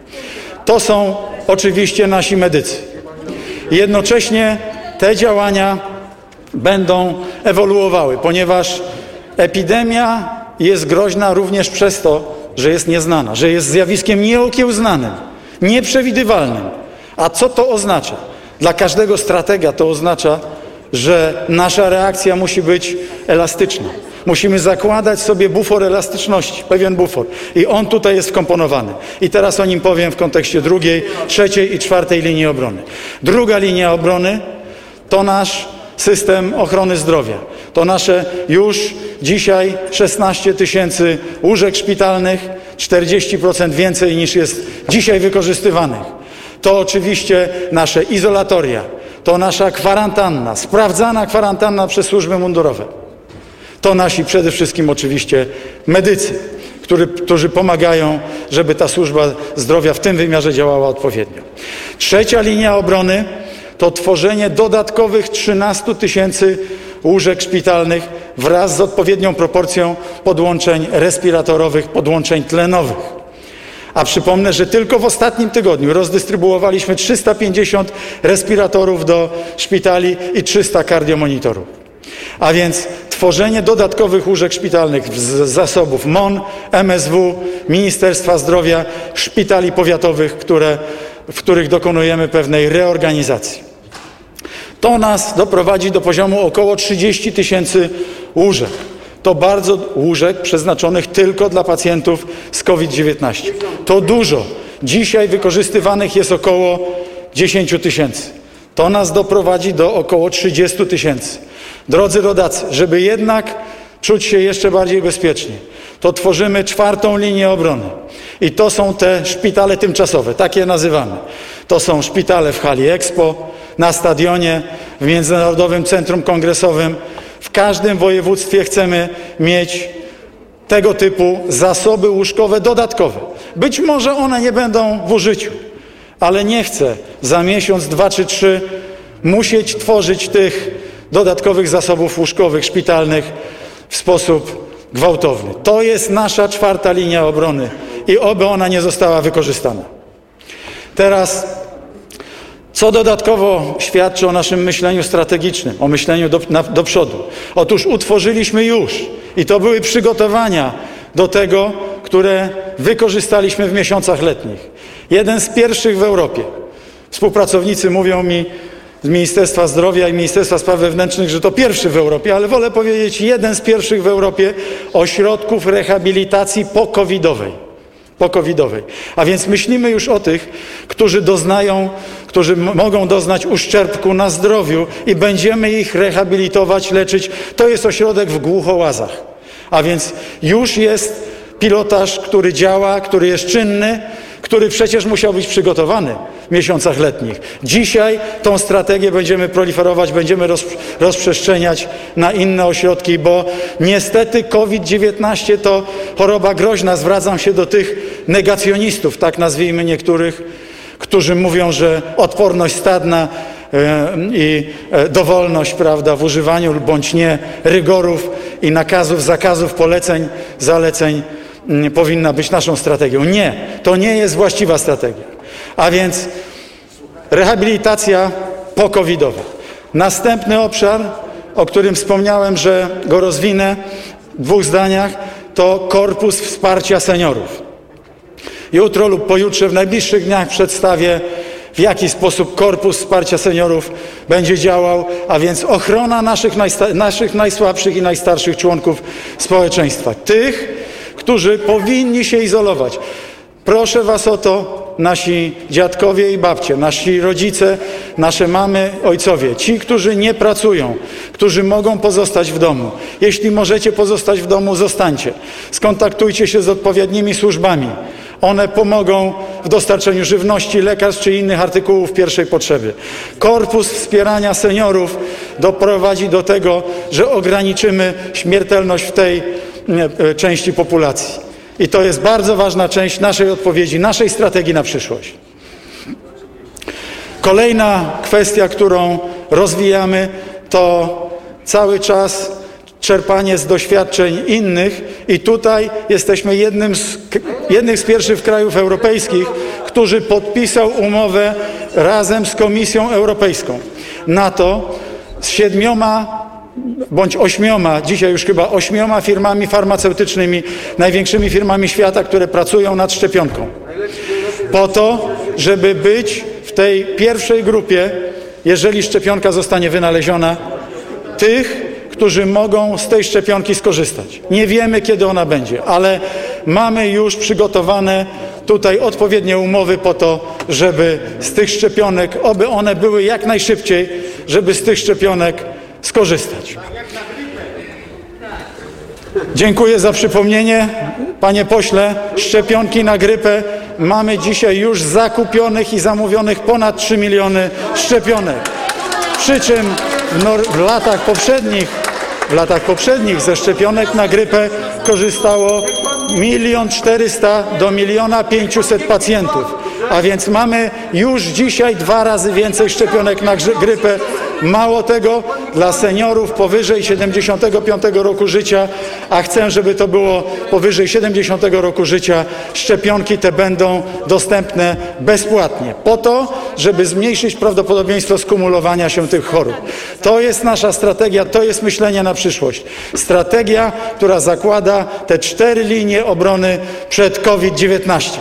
To są oczywiście nasi medycy. Jednocześnie te działania będą ewoluowały, ponieważ epidemia jest groźna również przez to, że jest nieznana, że jest zjawiskiem nieokiełznanym, nieprzewidywalnym. A co to oznacza? Dla każdego stratega to oznacza, że nasza reakcja musi być elastyczna. Musimy zakładać sobie bufor elastyczności, pewien bufor. I on tutaj jest wkomponowany. I teraz o nim powiem w kontekście drugiej, trzeciej i czwartej linii obrony. Druga linia obrony to nasz system ochrony zdrowia. To nasze już dzisiaj szesnaście tysięcy łóżek szpitalnych, czterdzieści procent więcej niż jest dzisiaj wykorzystywanych. To oczywiście nasze izolatoria, to nasza kwarantanna, sprawdzana kwarantanna przez służby mundurowe. To nasi przede wszystkim oczywiście medycy, który, którzy pomagają, żeby ta służba zdrowia w tym wymiarze działała odpowiednio. Trzecia linia obrony to tworzenie dodatkowych trzynastu tysięcy łóżek szpitalnych wraz z odpowiednią proporcją podłączeń respiratorowych, podłączeń tlenowych. A przypomnę, że tylko w ostatnim tygodniu rozdystrybuowaliśmy trzysta pięćdziesiąt respiratorów do szpitali i trzysta kardiomonitorów. A więc tworzenie dodatkowych łóżek szpitalnych z zasobów M O N, M S W, Ministerstwa Zdrowia, szpitali powiatowych, które, w których dokonujemy pewnej reorganizacji. To nas doprowadzi do poziomu około trzydziestu tysięcy łóżek. To bardzo łóżek przeznaczonych tylko dla pacjentów z COVID dziewiętnaście. To dużo. Dzisiaj wykorzystywanych jest około dziesięć tysięcy. To nas doprowadzi do około trzydziestu tysięcy. Drodzy rodacy, żeby jednak czuć się jeszcze bardziej bezpiecznie, to tworzymy czwartą linię obrony. I to są te szpitale tymczasowe, tak je nazywamy. To są szpitale w hali Expo, na stadionie, w Międzynarodowym Centrum Kongresowym. W każdym województwie chcemy mieć tego typu zasoby łóżkowe dodatkowe. Być może one nie będą w użyciu, ale nie chcę za miesiąc, dwa czy trzy musieć tworzyć tych dodatkowych zasobów łóżkowych, szpitalnych w sposób gwałtowny. To jest nasza czwarta linia obrony i oby ona nie została wykorzystana. Teraz, co dodatkowo świadczy o naszym myśleniu strategicznym, o myśleniu do, na, do przodu? Otóż utworzyliśmy już, i to były przygotowania do tego, które wykorzystaliśmy w miesiącach letnich. Jeden z pierwszych w Europie. Współpracownicy mówią mi z Ministerstwa Zdrowia i Ministerstwa Spraw Wewnętrznych, że to pierwszy w Europie, ale wolę powiedzieć jeden z pierwszych w Europie ośrodków rehabilitacji po-covidowej. po-covidowej. A więc myślimy już o tych, którzy doznają, którzy mogą doznać uszczerbku na zdrowiu i będziemy ich rehabilitować, leczyć. To jest ośrodek w Głuchołazach. A więc już jest pilotaż, który działa, który jest czynny, który przecież musiał być przygotowany w miesiącach letnich. Dzisiaj tą strategię będziemy proliferować, będziemy roz, rozprzestrzeniać na inne ośrodki, bo niestety COVID dziewiętnaście to choroba groźna. Zwracam się do tych negacjonistów, tak nazwijmy niektórych, którzy mówią, że odporność stadna i dowolność, prawda, w używaniu bądź nie rygorów i nakazów, zakazów, poleceń, zaleceń powinna być naszą strategią. Nie, to nie jest właściwa strategia. A więc rehabilitacja po-covidowa. Następny obszar, o którym wspomniałem, że go rozwinę w dwóch zdaniach, to Korpus Wsparcia Seniorów. Jutro lub pojutrze, w najbliższych dniach przedstawię, w jaki sposób Korpus Wsparcia Seniorów będzie działał, a więc ochrona naszych, najsta- naszych najsłabszych i najstarszych członków społeczeństwa. Tych, którzy powinni się izolować. Proszę was o to, nasi dziadkowie i babcie, nasi rodzice, nasze mamy, ojcowie, ci, którzy nie pracują, którzy mogą pozostać w domu. Jeśli możecie pozostać w domu, zostańcie. Skontaktujcie się z odpowiednimi służbami. One pomogą w dostarczeniu żywności, lekarstw czy innych artykułów pierwszej potrzeby. Korpus Wspierania Seniorów doprowadzi do tego, że ograniczymy śmiertelność w tej części populacji. I to jest bardzo ważna część naszej odpowiedzi, naszej strategii na przyszłość. Kolejna kwestia, którą rozwijamy, to cały czas czerpanie z doświadczeń innych i tutaj jesteśmy jednym z, jednym z pierwszych krajów europejskich, który podpisał umowę razem z Komisją Europejską na to z siedmioma bądź ośmioma, dzisiaj już chyba ośmioma firmami farmaceutycznymi, największymi firmami świata, które pracują nad szczepionką. Po to, żeby być w tej pierwszej grupie, jeżeli szczepionka zostanie wynaleziona, tych, którzy mogą z tej szczepionki skorzystać. Nie wiemy, kiedy ona będzie, ale mamy już przygotowane tutaj odpowiednie umowy po to, żeby z tych szczepionek, oby one były jak najszybciej, żeby z tych szczepionek skorzystać. Dziękuję za przypomnienie. Panie pośle, szczepionki na grypę mamy dzisiaj już zakupionych i zamówionych ponad trzy miliony szczepionek. Przy czym w, nor- w latach poprzednich, w latach poprzednich ze szczepionek na grypę korzystało milion czterysta do miliona pięciuset pacjentów. A więc mamy już dzisiaj dwa razy więcej szczepionek na grypę Mało tego, dla seniorów powyżej siedemdziesiątego piątego roku życia, a chcę, żeby to było powyżej siedemdziesiątego roku życia, szczepionki te będą dostępne bezpłatnie, po to, żeby zmniejszyć prawdopodobieństwo skumulowania się tych chorób. To jest nasza strategia, to jest myślenie na przyszłość. Strategia, która zakłada te cztery linie obrony przed COVID dziewiętnaście.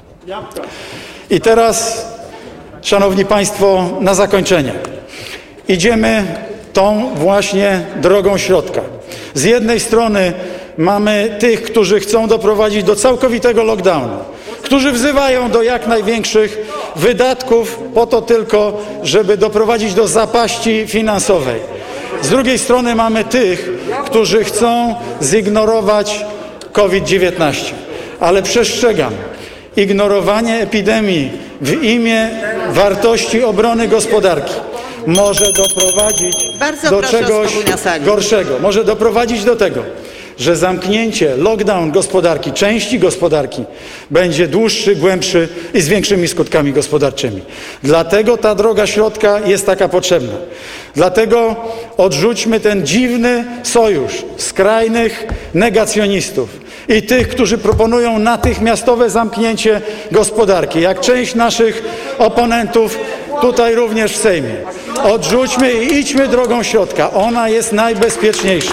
I teraz, szanowni państwo, na zakończenie. Idziemy tą właśnie drogą środka. Z jednej strony mamy tych, którzy chcą doprowadzić do całkowitego lockdownu, którzy wzywają do jak największych wydatków po to tylko, żeby doprowadzić do zapaści finansowej. Z drugiej strony mamy tych, którzy chcą zignorować COVID dziewiętnaście. Ale przestrzegam, ignorowanie epidemii w imię wartości obrony gospodarki może doprowadzić Bardzo do proszę o czegoś spokój na sali. gorszego. Może doprowadzić do tego, że zamknięcie, lockdown gospodarki, części gospodarki będzie dłuższy, głębszy i z większymi skutkami gospodarczymi. Dlatego ta droga środka jest taka potrzebna. Dlatego odrzućmy ten dziwny sojusz skrajnych negacjonistów i tych, którzy proponują natychmiastowe zamknięcie gospodarki, jak część naszych oponentów tutaj również w Sejmie. Odrzućmy i idźmy drogą środka. Ona jest najbezpieczniejsza.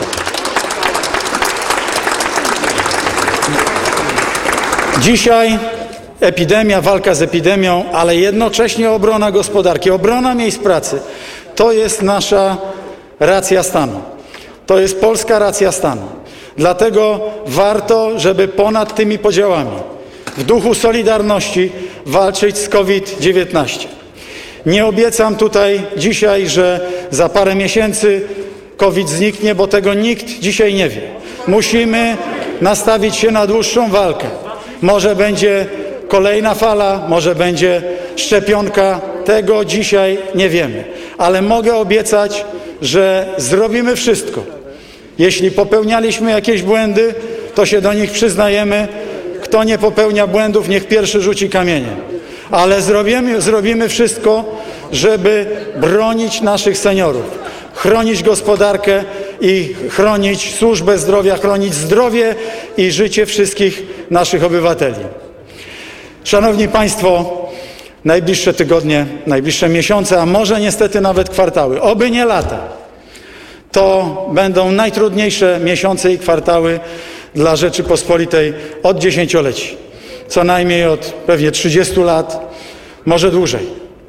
Dzisiaj epidemia, walka z epidemią, ale jednocześnie obrona gospodarki, obrona miejsc pracy. To jest nasza racja stanu. To jest polska racja stanu. Dlatego warto, żeby ponad tymi podziałami, w duchu solidarności walczyć z COVID dziewiętnaście. Nie obiecam tutaj dzisiaj, że za parę miesięcy COVID zniknie, bo tego nikt dzisiaj nie wie. Musimy nastawić się na dłuższą walkę. Może będzie kolejna fala, może będzie szczepionka, tego dzisiaj nie wiemy. Ale mogę obiecać, że zrobimy wszystko. Jeśli popełnialiśmy jakieś błędy, to się do nich przyznajemy. Kto nie popełnia błędów, niech pierwszy rzuci kamieniem. Ale zrobimy, zrobimy wszystko, żeby bronić naszych seniorów, chronić gospodarkę i chronić służbę zdrowia, chronić zdrowie i życie wszystkich naszych obywateli. Szanowni państwo, najbliższe tygodnie, najbliższe miesiące, a może niestety nawet kwartały, oby nie lata, to będą najtrudniejsze miesiące i kwartały dla Rzeczypospolitej od dziesięcioleci. Co najmniej od pewnie trzydziestu lat, może dłużej.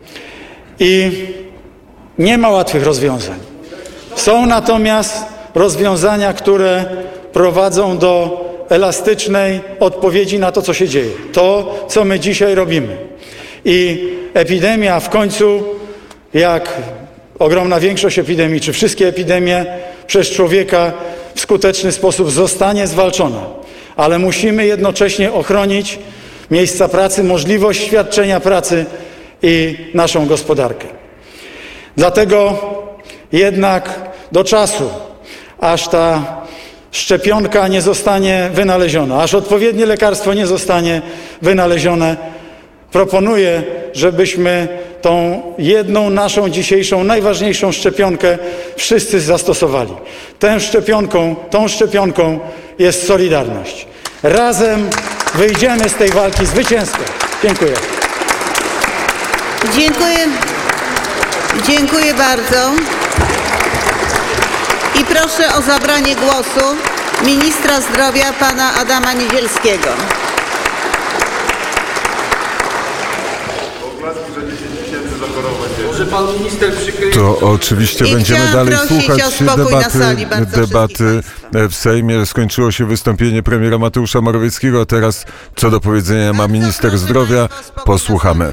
I nie ma łatwych rozwiązań. Są natomiast rozwiązania, które prowadzą do elastycznej odpowiedzi na to, co się dzieje. To, co my dzisiaj robimy. I epidemia w końcu, jak ogromna większość epidemii, czy wszystkie epidemie, przez człowieka w skuteczny sposób zostanie zwalczona. Ale musimy jednocześnie ochronić miejsca pracy, możliwość świadczenia pracy i naszą gospodarkę. Dlatego jednak do czasu, aż ta szczepionka nie zostanie wynaleziona, aż odpowiednie lekarstwo nie zostanie wynalezione, proponuję, żebyśmy tą jedną naszą dzisiejszą, najważniejszą szczepionkę wszyscy zastosowali. Tę szczepionką, tą szczepionką jest solidarność. Razem wyjdziemy z tej walki zwycięsko. Dziękuję. Dziękuję. Dziękuję bardzo. I proszę o zabranie głosu ministra zdrowia pana Adama Niedzielskiego. To oczywiście I będziemy chciałam dalej prosić słuchać o spokój na debaty, sali bardzo debaty w Sejmie. Skończyło się wystąpienie premiera Mateusza Morawieckiego, a teraz co do powiedzenia ma minister zdrowia. Posłuchamy.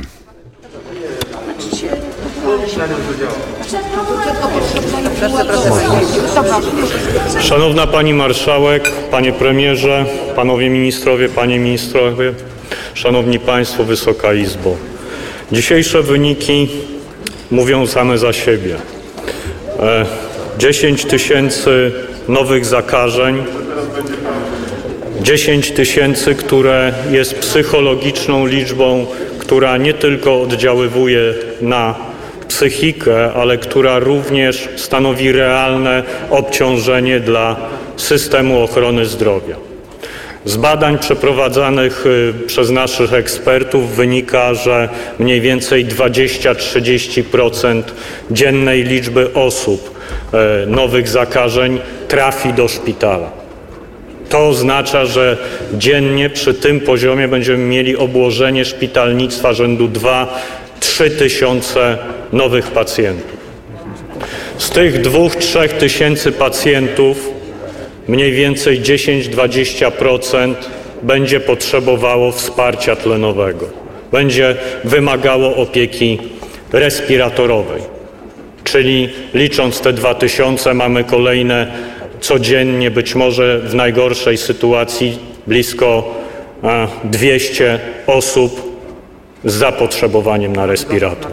Szanowna Pani Marszałek, Panie Premierze, Panowie Ministrowie, Panie Ministrowie, Szanowni Państwo, Wysoka Izbo. Dzisiejsze wyniki mówią same za siebie. dziesięć tysięcy nowych zakażeń, dziesięć tysięcy, które jest psychologiczną liczbą, która nie tylko oddziaływuje na psychikę, ale która również stanowi realne obciążenie dla systemu ochrony zdrowia. Z badań przeprowadzanych przez naszych ekspertów wynika, że mniej więcej dwadzieścia do trzydziestu procent dziennej liczby osób nowych zakażeń trafi do szpitala. To oznacza, że dziennie przy tym poziomie będziemy mieli obłożenie szpitalnictwa rzędu dwa do trzech tysiące nowych pacjentów. Z tych dwóch do trzech tysięcy pacjentów mniej więcej dziesięć do dwudziestu procent będzie potrzebowało wsparcia tlenowego, będzie wymagało opieki respiratorowej. Czyli licząc te dwa tysiące mamy kolejne codziennie, być może w najgorszej sytuacji blisko dwieście osób z zapotrzebowaniem na respirator.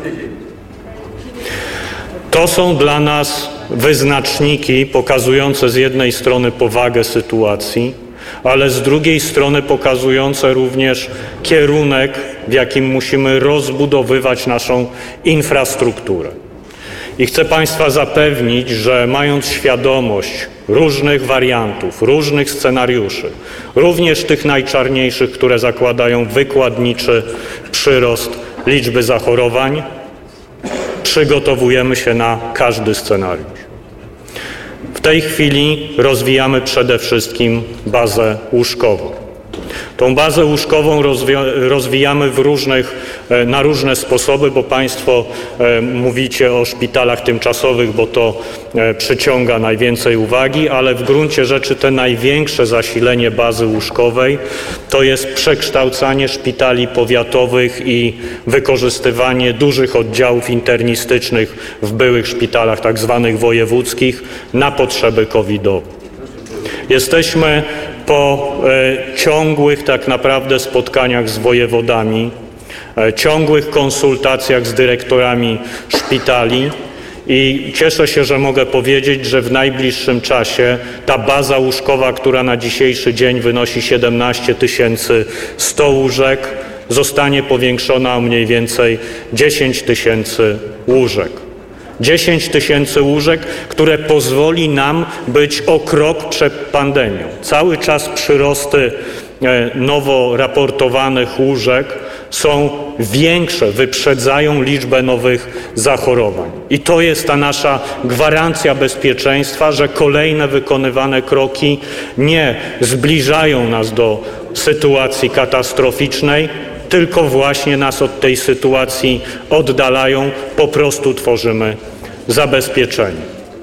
To są dla nas wyznaczniki pokazujące z jednej strony powagę sytuacji, ale z drugiej strony pokazujące również kierunek, w jakim musimy rozbudowywać naszą infrastrukturę. I chcę Państwa zapewnić, że mając świadomość różnych wariantów, różnych scenariuszy, również tych najczarniejszych, które zakładają wykładniczy przyrost liczby zachorowań, przygotowujemy się na każdy scenariusz. W tej chwili rozwijamy przede wszystkim bazę łóżkową. Tą bazę łóżkową rozwijamy w różnych, na różne sposoby, bo Państwo mówicie o szpitalach tymczasowych, bo to przyciąga najwięcej uwagi, ale w gruncie rzeczy te największe zasilenie bazy łóżkowej to jest przekształcanie szpitali powiatowych i wykorzystywanie dużych oddziałów internistycznych w byłych szpitalach tak zwanych wojewódzkich na potrzeby covidowe. Jesteśmy po e, ciągłych tak naprawdę spotkaniach z wojewodami, e, ciągłych konsultacjach z dyrektorami szpitali i cieszę się, że mogę powiedzieć, że w najbliższym czasie ta baza łóżkowa, która na dzisiejszy dzień wynosi siedemnaście tysięcy sto łóżek, zostanie powiększona o mniej więcej dziesięć tysięcy łóżek. dziesięć tysięcy łóżek, które pozwoli nam być o krok przed pandemią. Cały czas przyrosty nowo raportowanych łóżek są większe, wyprzedzają liczbę nowych zachorowań. I to jest ta nasza gwarancja bezpieczeństwa, że kolejne wykonywane kroki nie zbliżają nas do sytuacji katastroficznej, tylko właśnie nas od tej sytuacji oddalają, po prostu tworzymy zabezpieczenie.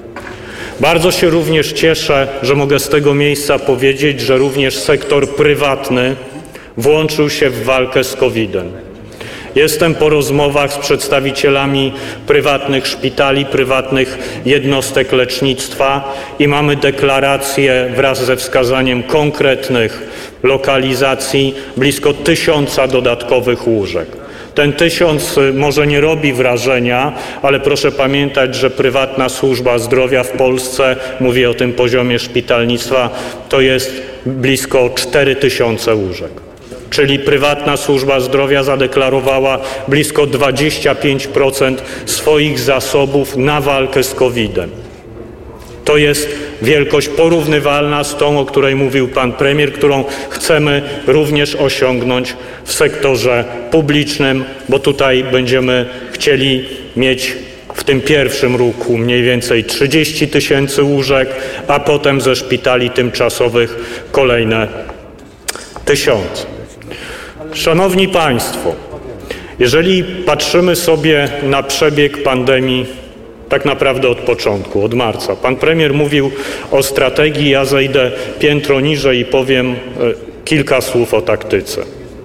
Bardzo się również cieszę, że mogę z tego miejsca powiedzieć, że również sektor prywatny włączył się w walkę z kowidem. Jestem po rozmowach z przedstawicielami prywatnych szpitali, prywatnych jednostek lecznictwa i mamy deklarację wraz ze wskazaniem konkretnych lokalizacji blisko tysiąca dodatkowych łóżek. Ten tysiąc może nie robi wrażenia, ale proszę pamiętać, że prywatna służba zdrowia w Polsce, mówię o tym poziomie szpitalnictwa, to jest blisko cztery tysiące łóżek. Czyli prywatna służba zdrowia zadeklarowała blisko dwadzieścia pięć procent swoich zasobów na walkę z kowidem. To jest wielkość porównywalna z tą, o której mówił pan premier, którą chcemy również osiągnąć w sektorze publicznym, bo tutaj będziemy chcieli mieć w tym pierwszym roku mniej więcej trzydzieści tysięcy łóżek, a potem ze szpitali tymczasowych kolejne tysiące. Szanowni Państwo, jeżeli patrzymy sobie na przebieg pandemii tak naprawdę od początku, od marca. Pan premier mówił o strategii, ja zejdę piętro niżej i powiem kilka słów o taktyce.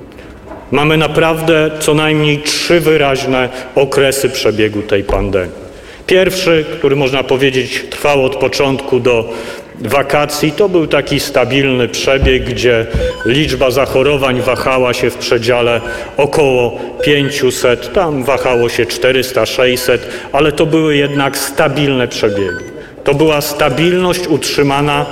Mamy naprawdę co najmniej trzy wyraźne okresy przebiegu tej pandemii. Pierwszy, który można powiedzieć trwał od początku do wakacji, to był taki stabilny przebieg, gdzie liczba zachorowań wahała się w przedziale około pięciuset, tam wahało się czterysta sześćset, ale to były jednak stabilne przebiegi. To była stabilność utrzymana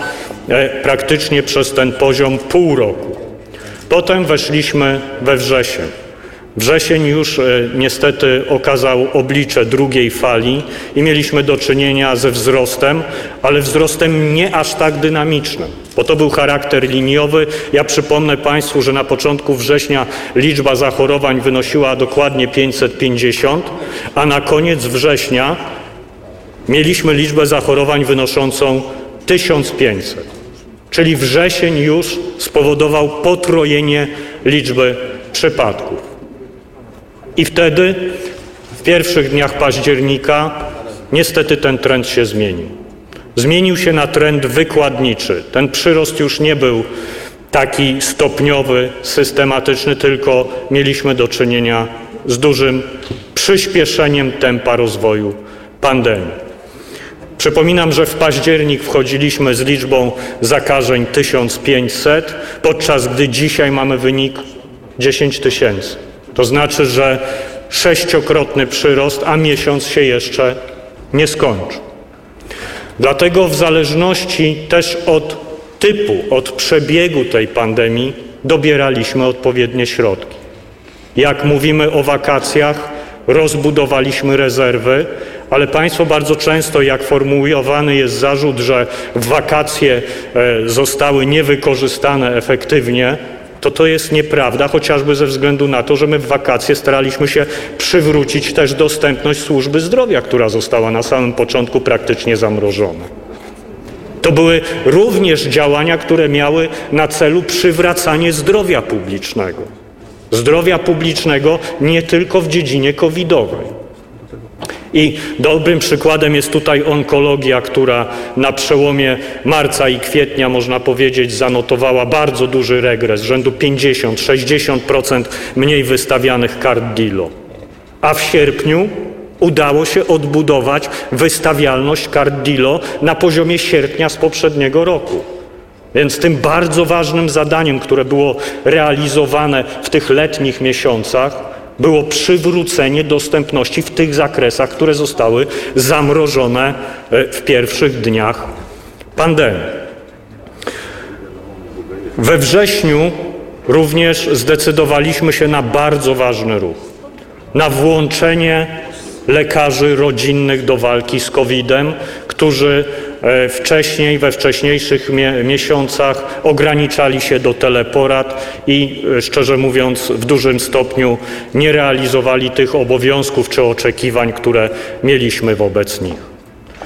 praktycznie przez ten poziom pół roku. Potem weszliśmy we wrzesień. Wrzesień już niestety okazał oblicze drugiej fali i mieliśmy do czynienia ze wzrostem, ale wzrostem nie aż tak dynamicznym, bo to był charakter liniowy. Ja przypomnę Państwu, że na początku września liczba zachorowań wynosiła dokładnie pięćset pięćdziesiąt, a na koniec września mieliśmy liczbę zachorowań wynoszącą tysiąc pięćset, czyli wrzesień już spowodował potrojenie liczby przypadków. I wtedy, w pierwszych dniach października, niestety ten trend się zmienił. Zmienił się na trend wykładniczy. Ten przyrost już nie był taki stopniowy, systematyczny, tylko mieliśmy do czynienia z dużym przyspieszeniem tempa rozwoju pandemii. Przypominam, że w październik wchodziliśmy z liczbą zakażeń tysiąc pięćset, podczas gdy dzisiaj mamy wynik dziesięć tysięcy. To znaczy, że sześciokrotny przyrost, a miesiąc się jeszcze nie skończy. Dlatego w zależności też od typu, od przebiegu tej pandemii dobieraliśmy odpowiednie środki. Jak mówimy o wakacjach, rozbudowaliśmy rezerwy, ale Państwo bardzo często, jak formułowany jest zarzut, że wakacje zostały niewykorzystane efektywnie, to to jest nieprawda, chociażby ze względu na to, że my w wakacje staraliśmy się przywrócić też dostępność służby zdrowia, która została na samym początku praktycznie zamrożona. To były również działania, które miały na celu przywracanie zdrowia publicznego. Zdrowia publicznego nie tylko w dziedzinie covidowej. I dobrym przykładem jest tutaj onkologia, która na przełomie marca i kwietnia, można powiedzieć, zanotowała bardzo duży regres, rzędu pięćdziesiąt do sześćdziesięciu procent mniej wystawianych kart D I L O. A w sierpniu udało się odbudować wystawialność kart D I L O na poziomie sierpnia z poprzedniego roku. Więc tym bardzo ważnym zadaniem, które było realizowane w tych letnich miesiącach, było przywrócenie dostępności w tych zakresach, które zostały zamrożone w pierwszych dniach pandemii. We wrześniu również zdecydowaliśmy się na bardzo ważny ruch, na włączenie lekarzy rodzinnych do walki z kowidem, którzy wcześniej, we wcześniejszych mie- miesiącach ograniczali się do teleporad i szczerze mówiąc w dużym stopniu nie realizowali tych obowiązków czy oczekiwań, które mieliśmy wobec nich.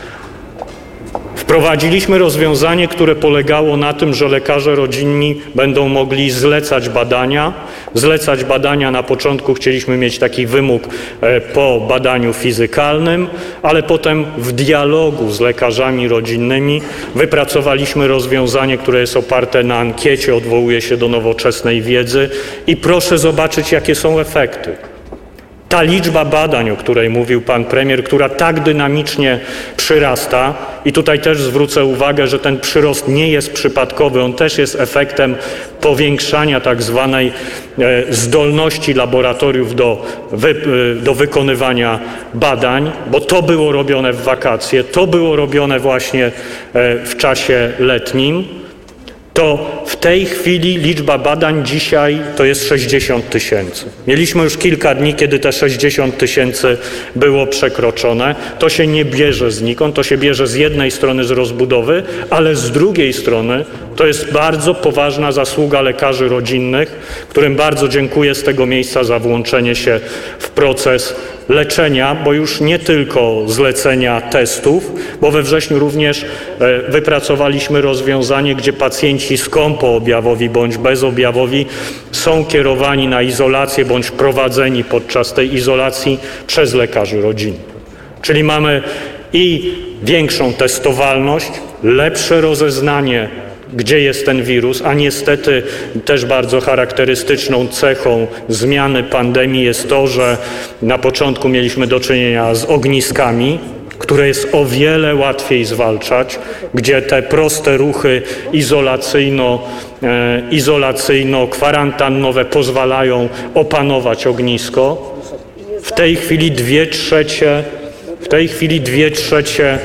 Wprowadziliśmy rozwiązanie, które polegało na tym, że lekarze rodzinni będą mogli zlecać badania. Zlecać badania na początku chcieliśmy mieć taki wymóg po badaniu fizykalnym, ale potem w dialogu z lekarzami rodzinnymi wypracowaliśmy rozwiązanie, które jest oparte na ankiecie, odwołuje się do nowoczesnej wiedzy i proszę zobaczyć, jakie są efekty. Ta liczba badań, o której mówił pan premier, która tak dynamicznie przyrasta i tutaj też zwrócę uwagę, że ten przyrost nie jest przypadkowy, on też jest efektem powiększania tak zwanej zdolności laboratoriów do, wy, do wykonywania badań, bo to było robione w wakacje, to było robione właśnie w czasie letnim. To w tej chwili liczba badań dzisiaj to jest sześćdziesiąt tysięcy. Mieliśmy już kilka dni, kiedy te sześćdziesiąt tysięcy było przekroczone. To się nie bierze znikąd, to się bierze z jednej strony z rozbudowy, ale z drugiej strony to jest bardzo poważna zasługa lekarzy rodzinnych, którym bardzo dziękuję z tego miejsca za włączenie się w proces leczenia, bo już nie tylko zlecenia testów, bo we wrześniu również wypracowaliśmy rozwiązanie, gdzie pacjenci skąpoobjawowi bądź bezobjawowi są kierowani na izolację bądź prowadzeni podczas tej izolacji przez lekarzy rodzinnych. Czyli mamy i większą testowalność, lepsze rozeznanie, gdzie jest ten wirus, a niestety też bardzo charakterystyczną cechą zmiany pandemii jest to, że na początku mieliśmy do czynienia z ogniskami, które jest o wiele łatwiej zwalczać, gdzie te proste ruchy izolacyjno, e, izolacyjno-kwarantannowe pozwalają opanować ognisko. W tej chwili dwie trzecie, w tej chwili dwie trzecie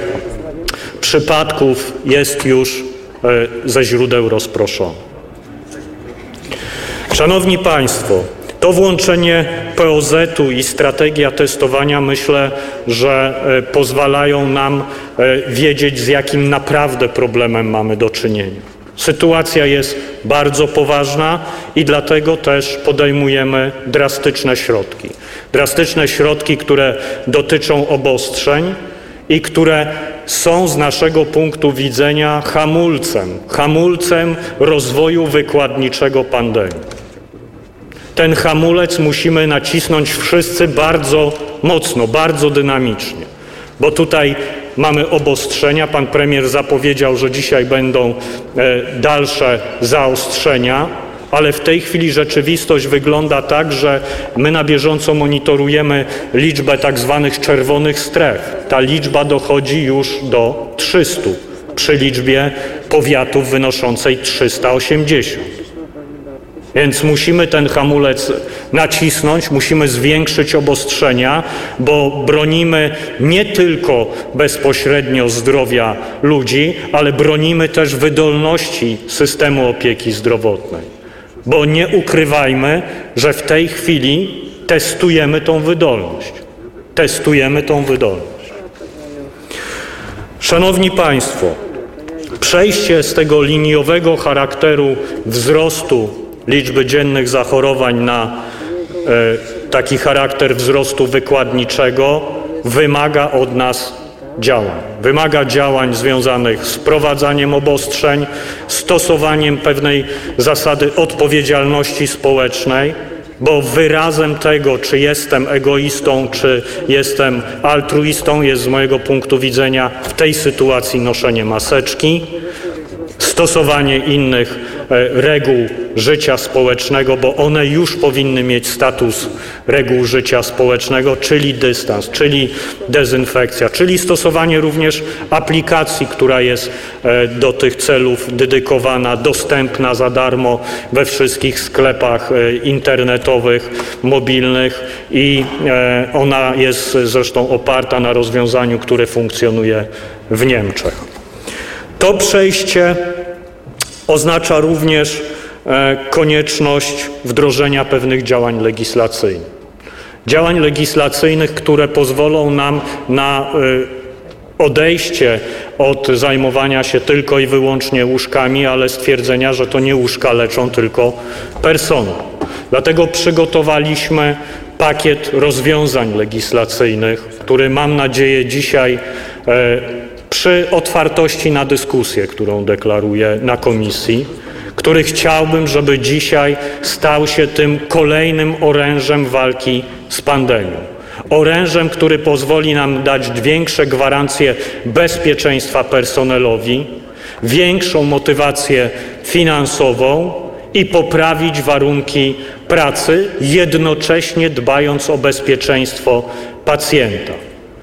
przypadków jest już ze źródeł rozproszonych. Szanowni Państwo, to włączenie P O Z u i strategia testowania, myślę, że pozwalają nam wiedzieć, z jakim naprawdę problemem mamy do czynienia. Sytuacja jest bardzo poważna i dlatego też podejmujemy drastyczne środki. Drastyczne środki, które dotyczą obostrzeń i które są z naszego punktu widzenia hamulcem, hamulcem rozwoju wykładniczego pandemii. Ten hamulec musimy nacisnąć wszyscy bardzo mocno, bardzo dynamicznie, bo tutaj mamy obostrzenia. Pan premier zapowiedział, że dzisiaj będą dalsze zaostrzenia, ale w tej chwili rzeczywistość wygląda tak, że my na bieżąco monitorujemy liczbę tak zwanych czerwonych stref. Ta liczba dochodzi już do trzystu przy liczbie powiatów wynoszącej trzysta osiemdziesiąt. Więc musimy ten hamulec nacisnąć, musimy zwiększyć obostrzenia, bo bronimy nie tylko bezpośrednio zdrowia ludzi, ale bronimy też wydolności systemu opieki zdrowotnej. Bo nie ukrywajmy, że w tej chwili testujemy tą wydolność. Testujemy tą wydolność. Szanowni Państwo, przejście z tego liniowego charakteru wzrostu liczby dziennych zachorowań na e, taki charakter wzrostu wykładniczego wymaga od nas działań. Wymaga działań związanych z wprowadzaniem obostrzeń, stosowaniem pewnej zasady odpowiedzialności społecznej, bo wyrazem tego, czy jestem egoistą, czy jestem altruistą, jest z mojego punktu widzenia w tej sytuacji noszenie maseczki, stosowanie innych reguł życia społecznego, bo one już powinny mieć status reguł życia społecznego, czyli dystans, czyli dezynfekcja, czyli stosowanie również aplikacji, która jest do tych celów dedykowana, dostępna za darmo we wszystkich sklepach internetowych, mobilnych i ona jest zresztą oparta na rozwiązaniu, które funkcjonuje w Niemczech. To przejście oznacza również e, konieczność wdrożenia pewnych działań legislacyjnych. Działań legislacyjnych, które pozwolą nam na e, odejście od zajmowania się tylko i wyłącznie łóżkami, ale stwierdzenia, że to nie łóżka leczą, tylko personel. Dlatego przygotowaliśmy pakiet rozwiązań legislacyjnych, który mam nadzieję dzisiaj e, przy otwartości na dyskusję, którą deklaruję na komisji, który chciałbym, żeby dzisiaj stał się tym kolejnym orężem walki z pandemią. Orężem, który pozwoli nam dać większe gwarancje bezpieczeństwa personelowi, większą motywację finansową i poprawić warunki pracy, jednocześnie dbając o bezpieczeństwo pacjenta.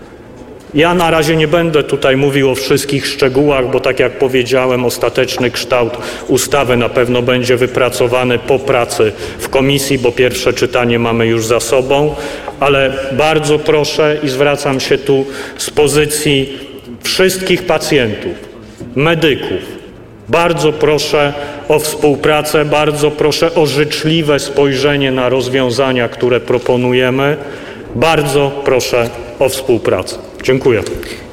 Ja na razie nie będę tutaj mówił o wszystkich szczegółach, bo tak jak powiedziałem, ostateczny kształt ustawy na pewno będzie wypracowany po pracy w komisji, bo pierwsze czytanie mamy już za sobą, ale bardzo proszę i zwracam się tu z pozycji wszystkich pacjentów, medyków, bardzo proszę o współpracę, bardzo proszę o życzliwe spojrzenie na rozwiązania, które proponujemy. Bardzo proszę o współpracę. Dziękuję.